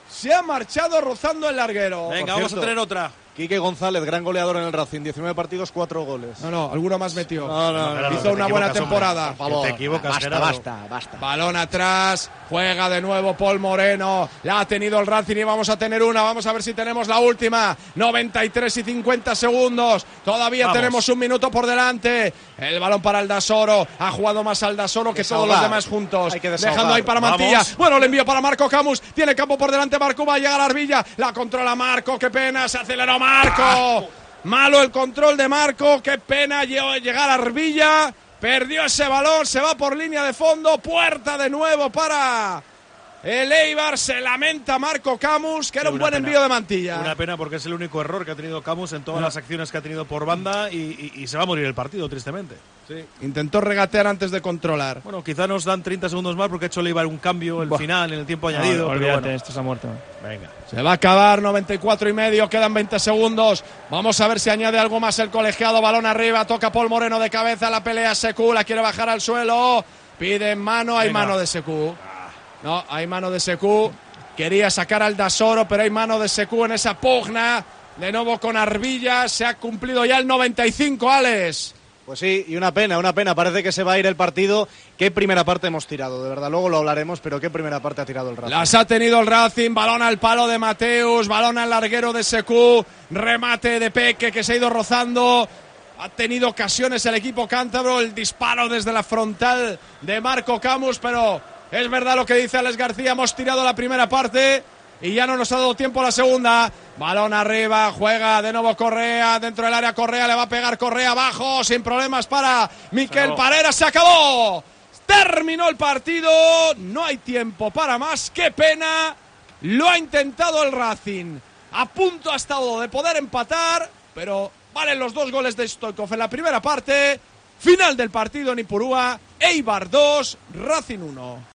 se ha marchado rozando el larguero. Venga, Por vamos cierto, a tener otra. Quique González, gran goleador en el Racing, diecinueve partidos, cuatro goles. No, no, alguno más metió. No, no, no, hizo no, una te buena equivocas, temporada. hombre, por favor. Que te equivocas, basta, Gerardo. basta, basta. Balón atrás, juega de nuevo Paul Moreno, la ha tenido el Racing y vamos a tener una, vamos a ver si tenemos la última, noventa y tres y cincuenta segundos, todavía Vamos. tenemos un minuto por delante, el balón para Aldasoro, ha jugado más Aldasoro que todos Desahogar. los demás juntos, Hay que desahogar. dejando ahí para Mantilla, Vamos. bueno, le envío para Marco Camus, tiene campo por delante Marco, va a llegar a Arbilla, la controla Marco, qué pena, se aceleró Marco. Malo el control de Marco, qué pena llegar a Arbilla, perdió ese balón, se va por línea de fondo, puerta de nuevo para el Eibar, se lamenta Marco Camus, que era Sí, un una buen pena. envío de Mantilla. Una pena porque es el único error que ha tenido Camus en todas No. las acciones que ha tenido por banda y, y- y se va a morir el partido, tristemente. Sí, intentó regatear antes de controlar. Bueno, quizá nos dan treinta segundos más porque ha hecho Leibar un cambio el Buah. final, en el tiempo No, añadido. pero olvídate, bueno. esto se ha muerto. Venga. Se va a acabar, noventa y cuatro y medio, quedan veinte segundos. Vamos a ver si añade algo más el colegiado. Balón arriba, toca Paul Moreno de cabeza, la pelea Secu, la quiere bajar al suelo. Pide mano, hay Venga. mano de Secu. No, hay mano de Secu. Quería sacar al Dasoro, pero hay mano de Secu en esa pugna. De nuevo con Arbilla, se ha cumplido ya el noventa y cinco, Alex. Pues sí, y una pena, una pena. Parece que se va a ir el partido. ¿Qué primera parte hemos tirado? De verdad, luego lo hablaremos, pero ¿qué primera parte ha tirado el Racing? Las ha tenido el Racing, balón al palo de Mateus, balón al larguero de Secu, remate de Peque que se ha ido rozando. Ha tenido ocasiones el equipo cántabro, el disparo desde la frontal de Marco Camus, pero es verdad lo que dice Alex García, hemos tirado la primera parte y ya no nos ha dado tiempo la segunda. Balón arriba, juega de nuevo Correa, dentro del área Correa, le va a pegar Correa abajo, sin problemas para Miquel Parera, se acabó. Terminó el partido, no hay tiempo para más, qué pena, lo ha intentado el Racing, a punto ha estado de poder empatar, pero valen los dos goles de Stoikov en la primera parte. Final del partido en Ipurúa, Eibar dos, Racing uno.